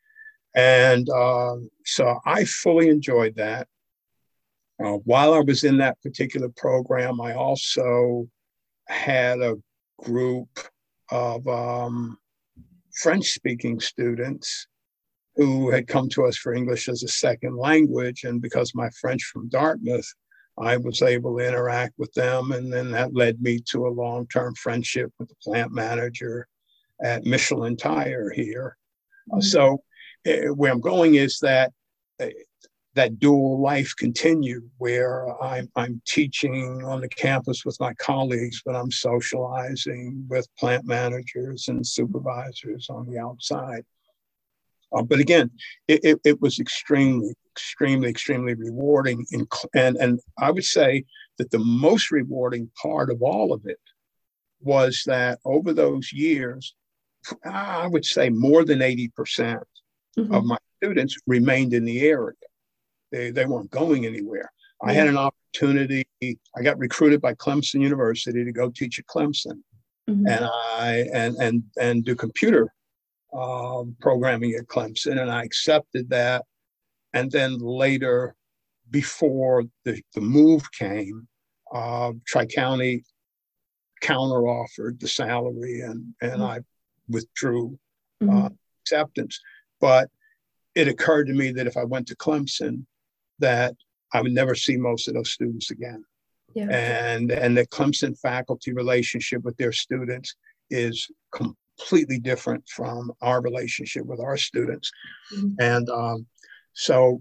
And uh, so I fully enjoyed that. Uh, while I was in that particular program, I also had a group of um, French-speaking students who had come to us for English as a second language, and because my French from Dartmouth, I was able to interact with them, and then that led me to a long-term friendship with the plant manager at Michelin Tire here. Mm-hmm. Uh, so uh, where I'm going is that uh, that dual life continued, where I'm, I'm teaching on the campus with my colleagues, but I'm socializing with plant managers and supervisors on the outside. Uh, but again, it, it, it was extremely, extremely, extremely rewarding. In, and, and I would say that the most rewarding part of all of it was that over those years, I would say more than eighty percent mm-hmm. of my students remained in the area. They, they weren't going anywhere. Yeah. I had an opportunity. I got recruited by Clemson University to go teach at Clemson, mm-hmm. and I and and and do computer Uh, programming at Clemson, and I accepted that. And then later, before the, the move came, uh, Tri-County counter-offered the salary, and, and mm-hmm. I withdrew uh, mm-hmm. acceptance. But it occurred to me that if I went to Clemson, that I would never see most of those students again. Yeah. And, and the Clemson faculty relationship with their students is completely completely different from our relationship with our students. Mm-hmm. And um, so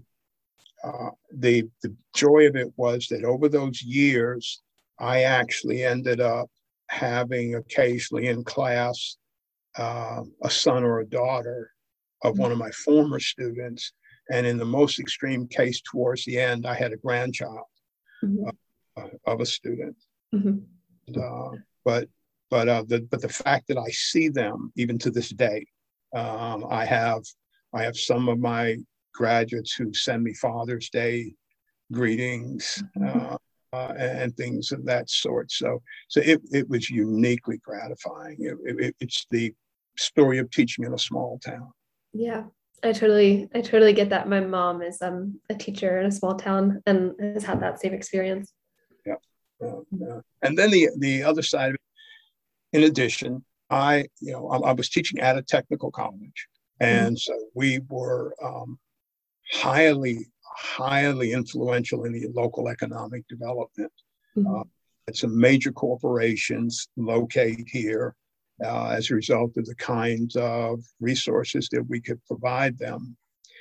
uh, the, the joy of it was that over those years, I actually ended up having occasionally in class uh, a son or a daughter of mm-hmm. one of my former students. And in the most extreme case, towards the end, I had a grandchild mm-hmm. uh, of a student. Mm-hmm. And, uh, but But uh, the but the fact that I see them even to this day, um, I have I have some of my graduates who send me Father's Day greetings uh, uh, and things of that sort. So so it it was uniquely gratifying. It, it, it's the story of teaching in a small town. Yeah, I totally I totally get that. My mom is um a teacher in a small town and has had that same experience. Yeah, yeah, yeah. And then the the other side of it. In addition, I, you know, I, I was teaching at a technical college, and mm-hmm. so we were um, highly, highly influential in the local economic development. Mm-hmm. Uh, and some major corporations locate here uh, as a result of the kinds of resources that we could provide them,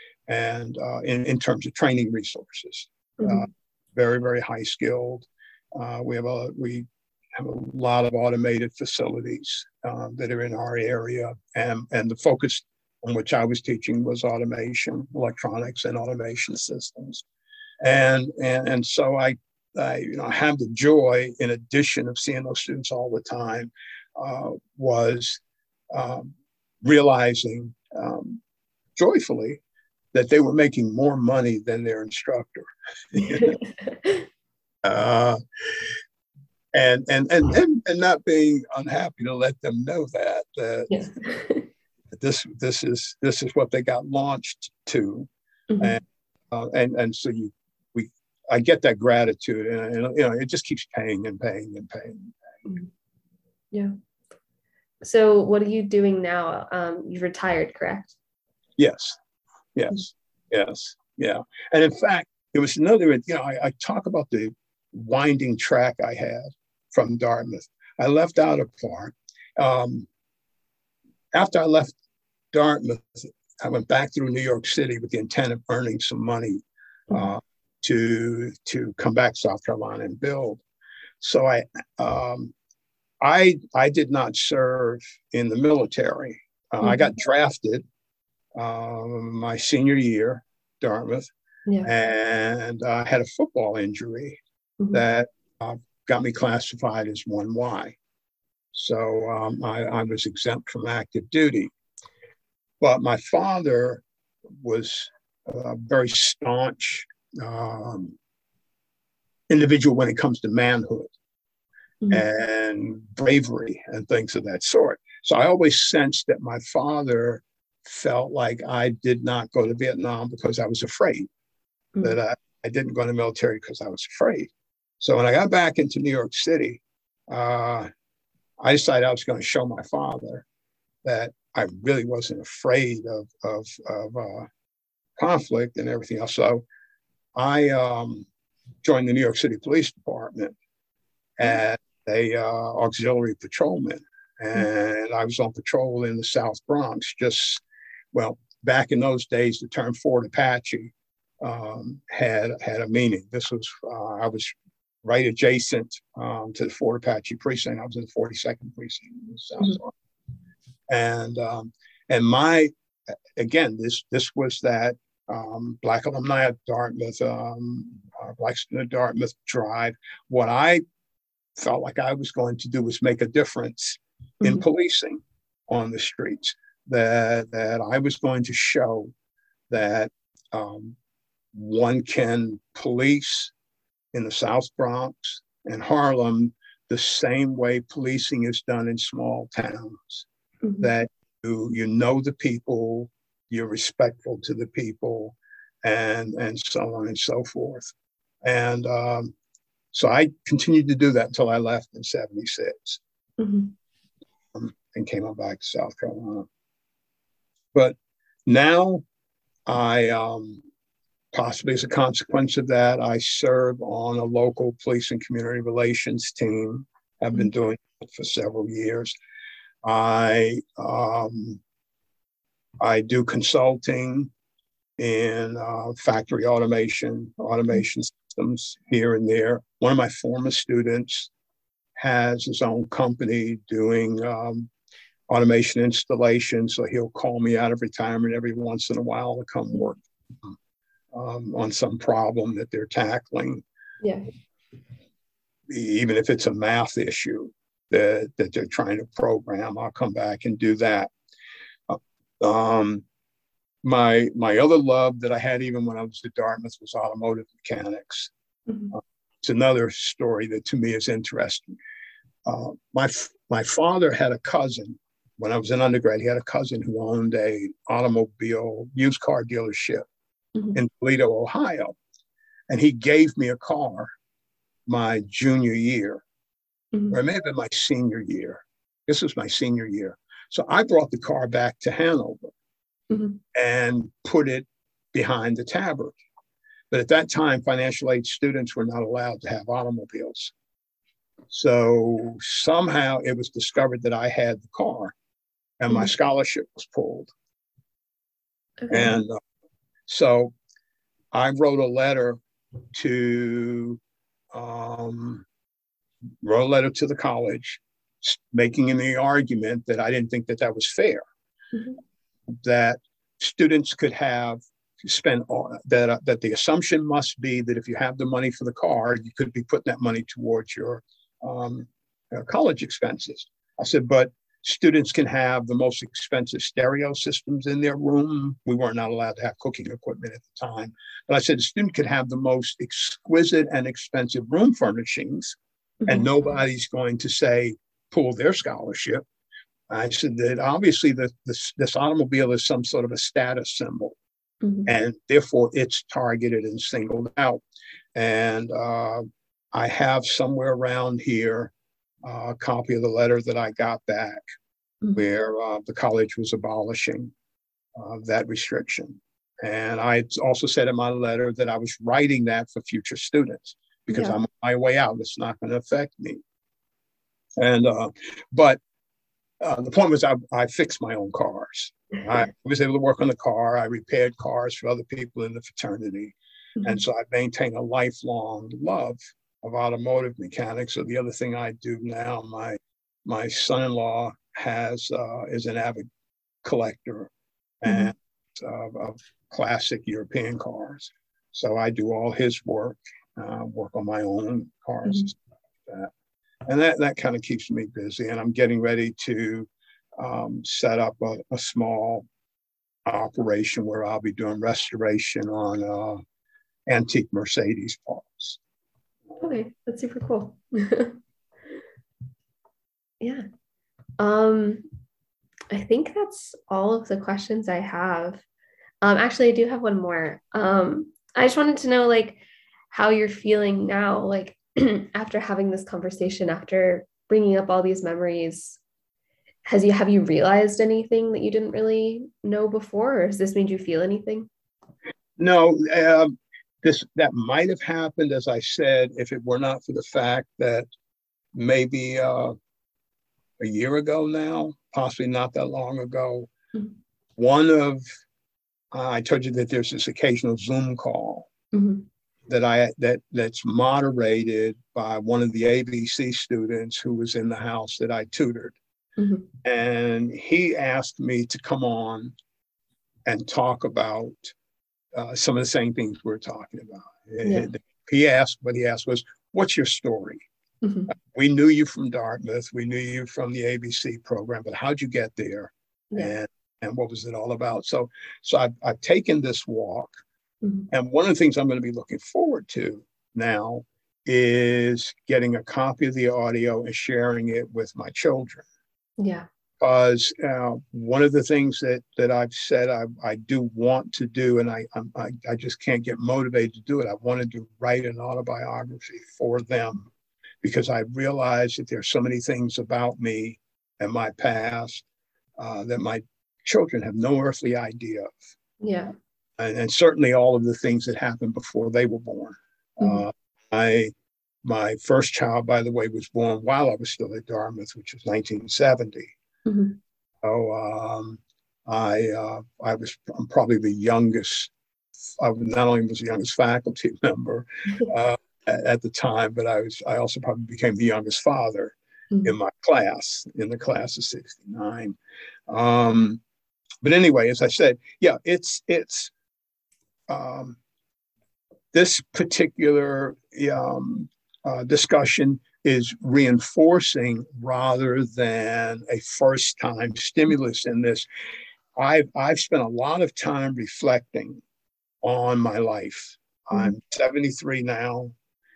and uh, in, in terms of training resources, mm-hmm. uh, very, very high skilled. Uh, we have a we. have a lot of automated facilities uh, that are in our area. And, and the focus on which I was teaching was automation, electronics and automation systems. And, and, and so I, I, you know, have the joy, in addition of seeing those students all the time, uh, was um, realizing um, joyfully that they were making more money than their instructor. uh, and, and, and, and, and not being unhappy to let them know that, that Yeah. this, this is, this is what they got launched to. Mm-hmm. And, uh, and, and so you, we, I get that gratitude, and, and, you know, it just keeps paying and paying and paying. And paying. Yeah. So what are you doing now? Um, you've retired, correct? Yes, yes, yes, yeah. And in fact, it was another, you know, I, I talk about the winding track I had from Dartmouth. I left out a part. Um, after I left Dartmouth, I went back through New York City with the intent of earning some money uh, to, to come back to South Carolina and build. So I, um, I, I did not serve in the military. Uh, mm-hmm. I got drafted um, my senior year, Dartmouth, yeah. and I uh, had a football injury mm-hmm. that uh, got me classified as one Y. So um, I, I was exempt from active duty. But my father was a very staunch um, individual when it comes to manhood mm-hmm. and bravery and things of that sort. So I always sensed that my father felt like I did not go to Vietnam because I was afraid, mm-hmm. that I, I didn't go in the military because I was afraid. So when I got back into New York City, uh, I decided I was going to show my father that I really wasn't afraid of, of, of uh, conflict and everything else. So I um, joined the New York City Police Department as a uh, auxiliary patrolman. And I was on patrol in the South Bronx. Just, well, back in those days, the term Fort Apache um, had, had a meaning. This was, uh, I was right adjacent um, to the Fort Apache precinct. I was in the forty-second precinct in the South mm-hmm. Bronx. And um, and my, again, this this was that um, Black alumni at Dartmouth, um, uh, Black student at Dartmouth drive. What I felt like I was going to do was make a difference mm-hmm. in policing on the streets. That that I was going to show that um, one can police in the South Bronx and Harlem the same way policing is done in small towns. Mm-hmm. That you, you know the people, you're respectful to the people, and and so on and so forth. And um, so I continued to do that until I left in seventy-six mm-hmm. um, and came on back to South Carolina. But now I, um, possibly as a consequence of that, I serve on a local police and community relations team. I've been doing it for several years. I um, I do consulting in uh, factory automation, automation systems here and there. One of my former students has his own company doing um, automation installation, so he'll call me out of retirement every once in a while to come work um, on some problem that they're tackling. Yeah. Even if it's a math issue that, that they're trying to program, I'll come back and do that. Uh, um, my my other love that I had even when I was at Dartmouth was automotive mechanics. Mm-hmm. Uh, it's another story that to me is interesting. Uh, my my father had a cousin when I was an undergrad. He had a cousin who owned a automobile used car dealership mm-hmm. in Toledo, Ohio, and he gave me a car my junior year. Mm-hmm. Or it may have been my senior year. This was my senior year. So I brought the car back to Hanover mm-hmm. and put it behind the tabard. But at that time, financial aid students were not allowed to have automobiles. So somehow it was discovered that I had the car and mm-hmm. my scholarship was pulled. Okay. And uh, so I wrote a letter to um, wrote a letter to the college, making the argument that I didn't think that that was fair, mm-hmm. that students could have spend all, that uh, that the assumption must be that if you have the money for the car, you could be putting that money towards your um, uh, college expenses. I said, but students can have the most expensive stereo systems in their room. We weren't not allowed to have cooking equipment at the time. But I said, a student could have the most exquisite and expensive room furnishings, mm-hmm. and nobody's going to say, pull their scholarship. I said that obviously the, this, this automobile is some sort of a status symbol, mm-hmm. and therefore it's targeted and singled out. And uh, I have somewhere around here uh, a copy of the letter that I got back, mm-hmm. where uh, the college was abolishing uh, that restriction. And I also said in my letter that I was writing that for future students because yeah. I'm on my way out. It's not going to affect me. And uh, but uh, the point was I, I fixed my own cars. I was able to work on the car. I repaired cars for other people in the fraternity. Mm-hmm. And so I maintain a lifelong love of automotive mechanics. So the other thing I do now, my my son-in-law has uh, is an avid collector and mm-hmm. uh, of classic European cars. So I do all his work, uh, work on my own cars mm-hmm. and stuff like that. And that, that kind of keeps me busy. And I'm getting ready to um, set up a, a small operation where I'll be doing restoration on uh, antique Mercedes parts. Okay, that's super cool. Yeah. Um, I think that's all of the questions I have. Um, actually, I do have one more. Um, I just wanted to know, like, how you're feeling now, like, after having this conversation, after bringing up all these memories. Has you have you realized anything that you didn't really know before, or has this made you feel anything? No, uh, this that might have happened, as I said, if it were not for the fact that maybe uh, a year ago now, possibly not that long ago, mm-hmm. one of uh, I told you that there's this occasional Zoom call. Mm-hmm. that I that that's moderated by one of the A B C students who was in the house that I tutored. Mm-hmm. And he asked me to come on and talk about uh, some of the same things we're talking about. Yeah. He asked, what he asked was, what's your story? Mm-hmm. We knew you from Dartmouth. We knew you from the A B C program, but how'd you get there? Yeah. And and what was it all about? So, so I've, I've taken this walk. Mm-hmm. And one of the things I'm going to be looking forward to now is getting a copy of the audio and sharing it with my children. Yeah. Because uh, one of the things that that I've said I, I do want to do, and I, I I just can't get motivated to do it. I wanted to write an autobiography for them because I realized that there's so many things about me and my past uh, that my children have no earthly idea of. Yeah. And, and certainly all of the things that happened before they were born. Mm-hmm. Uh, I, my first child, by the way, was born while I was still at Dartmouth, which was nineteen seventy. Mm-hmm. So um, I, uh, I was I'm probably the youngest. I not only was the youngest faculty member uh, at, at the time, but I was I also probably became the youngest father mm-hmm. in my class, in the class of sixty-nine. Um, but anyway, as I said, yeah, it's it's. Um, this particular um, uh, discussion is reinforcing rather than a first-time stimulus in this. I've, I've spent a lot of time reflecting on my life. Mm-hmm. I'm seventy-three now.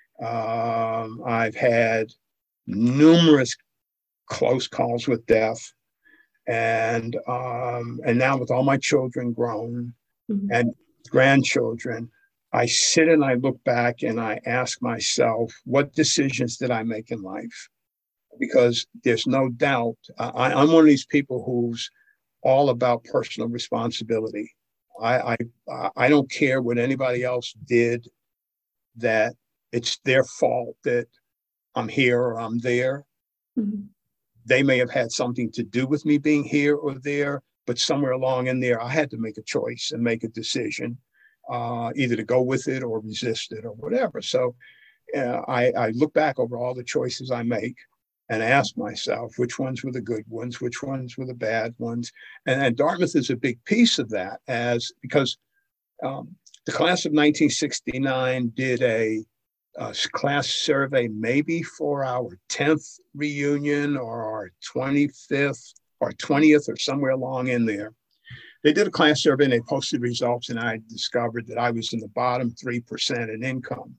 Um, I've had numerous close calls with death. And, um, and now with all my children grown, mm-hmm. and grandchildren, I sit and I look back and I ask myself, what decisions did I make in life? Because there's no doubt, I, I'm one of these people who's all about personal responsibility. I, I, I don't care what anybody else did, that it's their fault that I'm here or I'm there. Mm-hmm. They may have had something to do with me being here or there, but somewhere along in there, I had to make a choice and make a decision, uh, either to go with it or resist it or whatever. So uh, I, I look back over all the choices I make and ask myself, which ones were the good ones, which ones were the bad ones. And, and Dartmouth is a big piece of that, as because Um, the class of nineteen sixty-nine did a, a class survey, maybe for our tenth reunion or our twenty-fifth or twentieth or somewhere along in there. They did a class survey and they posted results, and I discovered that I was in the bottom three percent in income.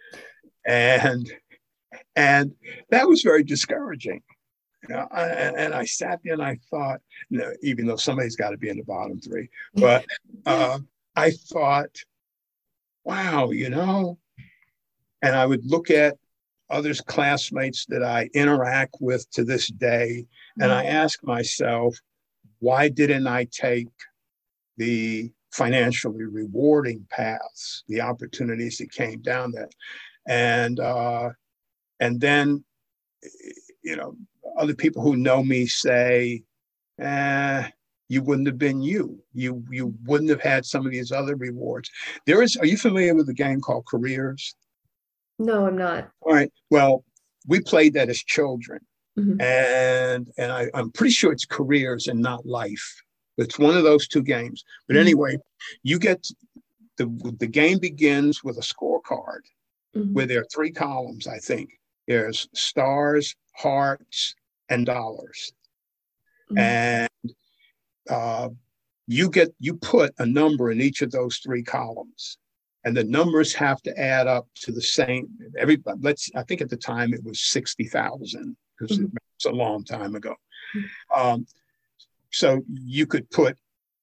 And, and that was very discouraging. You know, I, and I sat there and I thought, you know, even though somebody's got to be in the bottom three, but uh, I thought, wow, you know, and I would look at others classmates that I interact with to this day, and I ask myself, why didn't I take the financially rewarding paths, the opportunities that came down that? And uh, and then, you know, other people who know me say, eh, you wouldn't have been you. You you wouldn't have had some of these other rewards. There is, are you familiar with a game called Careers? No, I'm not. All right. Well, we played that as children. Mm-hmm. And and I, I'm pretty sure it's Careers and not Life. It's one of those two games. But Mm-hmm. anyway, you get, the, the game begins with a scorecard Mm-hmm. where there are three columns, I think. There's stars, hearts, and dollars. Mm-hmm. And uh, you get, you put a number in each of those three columns. And the numbers have to add up to the same. Everybody, let's, I think at the time it was sixty thousand, because mm-hmm. it's a long time ago. Mm-hmm. Um, so you could put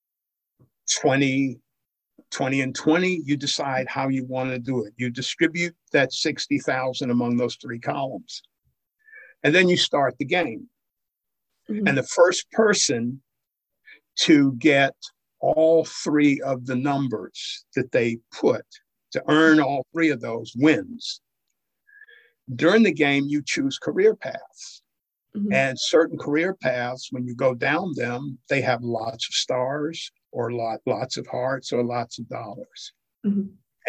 twenty, twenty and twenty, you decide how you want to do it. You distribute that sixty thousand among those three columns. And then you start the game. Mm-hmm. And the first person to get all three of the numbers that they put, to earn all three of those, wins. During the game, you choose career paths. Mm-hmm. And certain career paths, when you go down them, they have lots of stars or lot, lots of hearts or lots of dollars. Mm-hmm.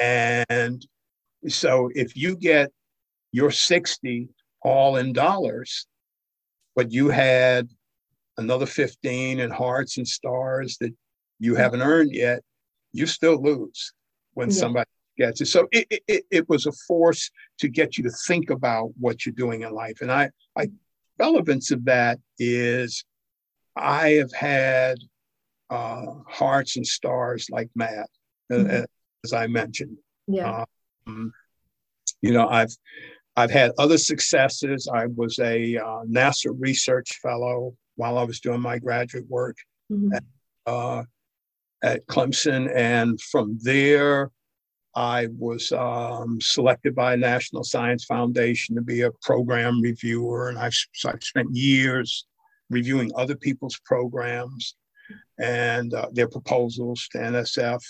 And so if you get your sixty all in dollars, but you had another fifteen in hearts and stars that you haven't earned yet, you still lose when yeah. somebody gets it. So it, it, it was a force to get you to think about what you're doing in life. And I, I relevance of that is I have had uh, hearts and stars like Matt, mm-hmm. uh, as I mentioned. Yeah. Um, you know, I've I've had other successes. I was a uh, NASA research fellow while I was doing my graduate work mm-hmm. at, uh, at Clemson, and from there, I was um, selected by National Science Foundation to be a program reviewer, and I've, so I've spent years reviewing other people's programs and uh, their proposals to N S F.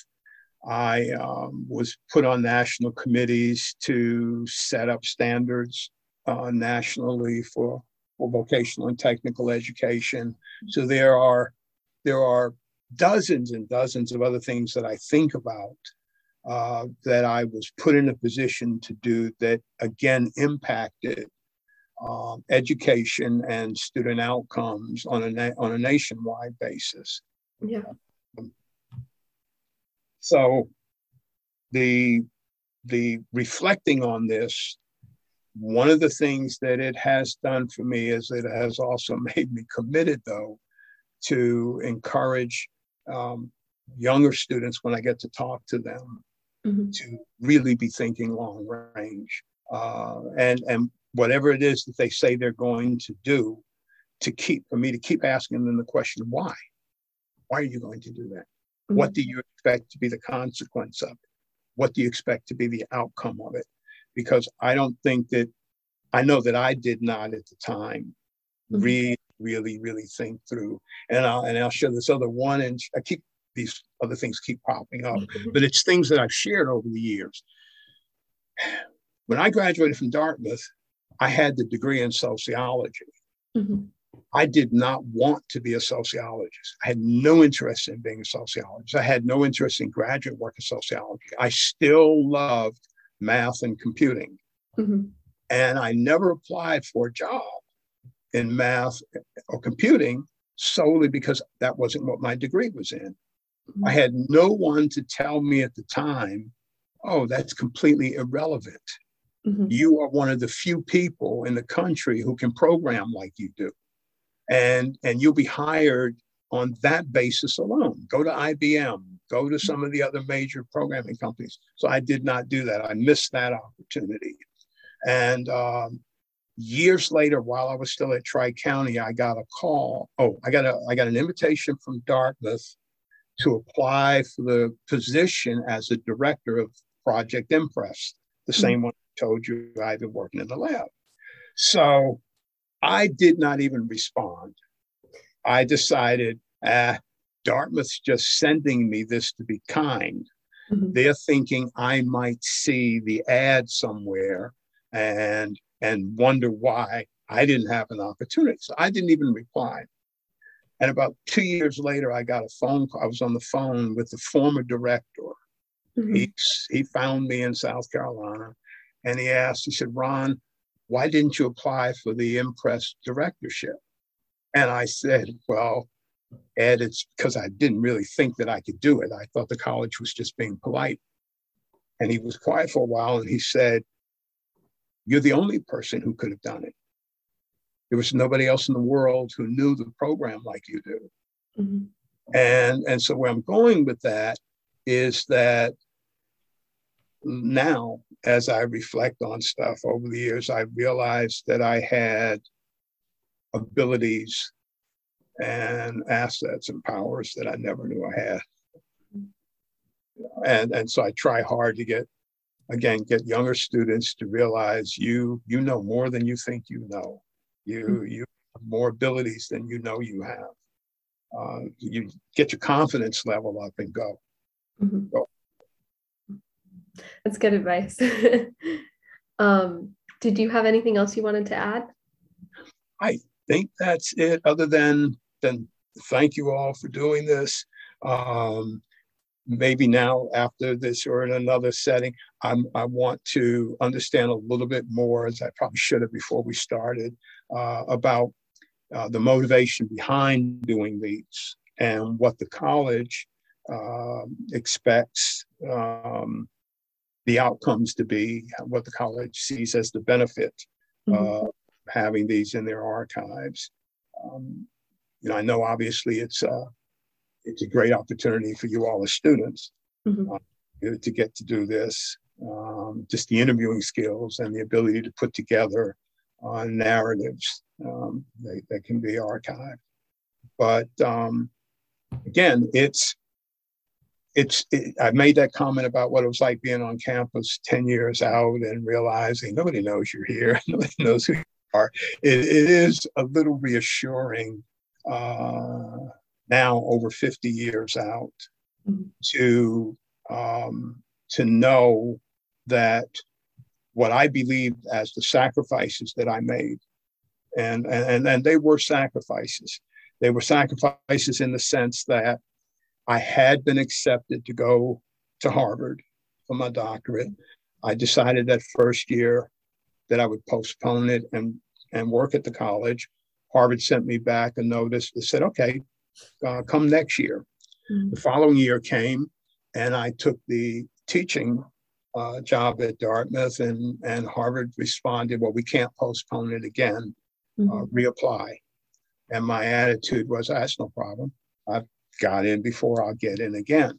I um, was put on national committees to set up standards uh, nationally for, for vocational and technical education. So there are there are dozens and dozens of other things that I think about uh, that I was put in a position to do that, again, impacted um, education and student outcomes on a na- on a nationwide basis. Yeah. Um, so the the reflecting on this, one of the things that it has done for me is it has also made me committed, though, to encourage um, younger students when I get to talk to them mm-hmm. to really be thinking long range. Uh, and, and whatever it is that they say they're going to do, to keep, for me to keep asking them the question, why? Why are you going to do that? Mm-hmm. What do you expect to be the consequence of it? What do you expect to be the outcome of it? Because I don't think that, I know that I did not at the time mm-hmm. really, really, really think through. And I'll, and I'll share this other one, and I keep, these other things keep popping up, mm-hmm. but it's things that I've shared over the years. When I graduated from Dartmouth, I had the degree in sociology. Mm-hmm. I did not want to be a sociologist. I had no interest in being a sociologist. I had no interest in graduate work in sociology. I still loved math and computing. Mm-hmm. And I never applied for a job in math or computing solely because that wasn't what my degree was in. I had no one to tell me at the time, oh, that's completely irrelevant. Mm-hmm. You are one of the few people in the country who can program like you do. And, and you'll be hired on that basis alone. Go to I B M, go to some of the other major programming companies. So I did not do that. I missed that opportunity. And um, years later, while I was still at Tri-County, I got a call. Oh, I got a I got an invitation from Dartmouth to apply for the position as a director of Project Impress, the mm-hmm. same one I told you I've been working in the lab. So I did not even respond. I decided, ah, Dartmouth's just sending me this to be kind. Mm-hmm. They're thinking I might see the ad somewhere and and wonder why I didn't have an opportunity. So I didn't even reply. And about two years later, I got a phone call. I was on the phone with the former director. Mm-hmm. He, he found me in South Carolina, and he asked, he said, Ron, why didn't you apply for the Impress directorship? And I said, well, Ed, it's because I didn't really think that I could do it. I thought the college was just being polite. And he was quiet for a while, and he said, you're the only person who could have done it. There was nobody else in the world who knew the program like you do. Mm-hmm. And, and so where I'm going with that is that now, as I reflect on stuff over the years, I realized that I had abilities and assets and powers that I never knew I had. And, and so I try hard to get, again, get younger students to realize you, you know more than you think you know. You, mm-hmm. you have more abilities than you know you have. Uh, you get your confidence level up and go. Mm-hmm. go. That's good advice. um, did you have anything else you wanted to add? I think that's it, other than, than thank you all for doing this. Um, maybe now after this or in another setting, I'm, I want to understand a little bit more, as I probably should have before we started, uh, about uh, the motivation behind doing these and what the college uh, expects um, the outcomes to be, what the college sees as the benefit of mm-hmm. uh, having these in their archives. Um, you know, I know obviously it's uh, it's a great opportunity for you all as students mm-hmm. uh, to get to do this. Um, just the interviewing skills and the ability to put together uh, narratives um, that, that can be archived. But um, again, it's it's. It, I made that comment about what it was like being on campus ten years out and realizing nobody knows you're here, nobody knows who you are. It, it is a little reassuring. Uh, now over fifty years out mm-hmm. to um, to know that what I believed as the sacrifices that I made, and, and, and they were sacrifices. They were sacrifices in the sense that I had been accepted to go to Harvard for my doctorate. I decided that first year that I would postpone it and, and work at the college. Harvard sent me back a notice that said, okay, Uh, come next year. Mm-hmm. The following year came, and I took the teaching uh, job at Dartmouth, and, and Harvard responded, well, we can't postpone it again, mm-hmm. uh, reapply. And my attitude was, that's no problem. I've got in before, I'll get in again.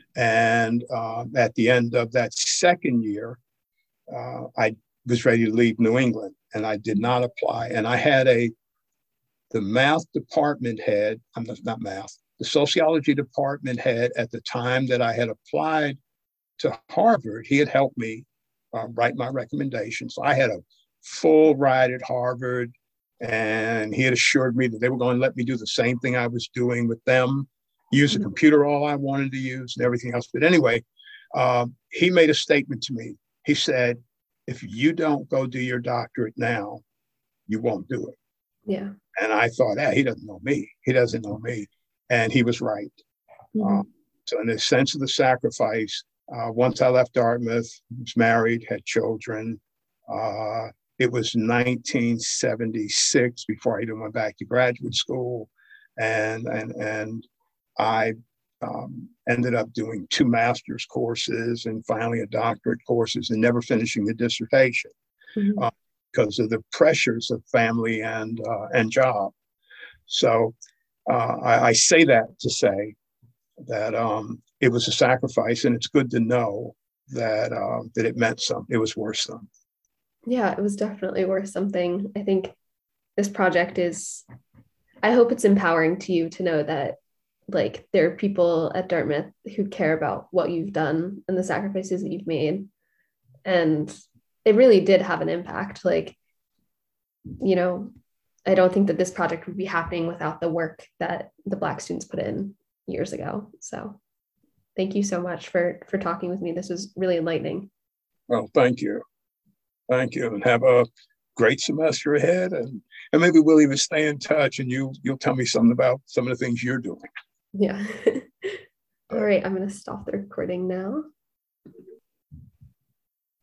And uh, at the end of that second year, uh, I was ready to leave New England, and I did not apply. And I had a The math department head, I'm not, not math, the sociology department head at the time that I had applied to Harvard, he had helped me uh, write my recommendations. So I had a full ride at Harvard, and he had assured me that they were going to let me do the same thing I was doing with them, use a computer all I wanted to use and everything else. But anyway, uh, he made a statement to me. He said, if you don't go do your doctorate now, you won't do it. Yeah. And I thought, ah, he doesn't know me. He doesn't know me. And he was right. Mm-hmm. Um, so in the sense of the sacrifice, uh, once I left Dartmouth, was married, had children. Uh, it was nineteen seventy-six before I even went back to graduate school. And, and, and I um, ended up doing two master's courses and finally a doctorate courses and never finishing the dissertation mm-hmm. uh, because of the pressures of family and uh, and job. So uh, I, I say that to say that um, it was a sacrifice, and it's good to know that uh, that it meant something. It was worth something. Yeah, it was definitely worth something. I think this project is, I hope it's empowering to you to know that like there are people at Dartmouth who care about what you've done and the sacrifices that you've made. And it really did have an impact. Like, you know, I don't think that this project would be happening without the work that the Black students put in years ago. So thank you so much for, for talking with me. This was really enlightening. Well, thank you. Thank you. And have a great semester ahead. And, and maybe we'll even stay in touch and you, you'll tell me something about some of the things you're doing. Yeah. All right. I'm going to stop the recording now.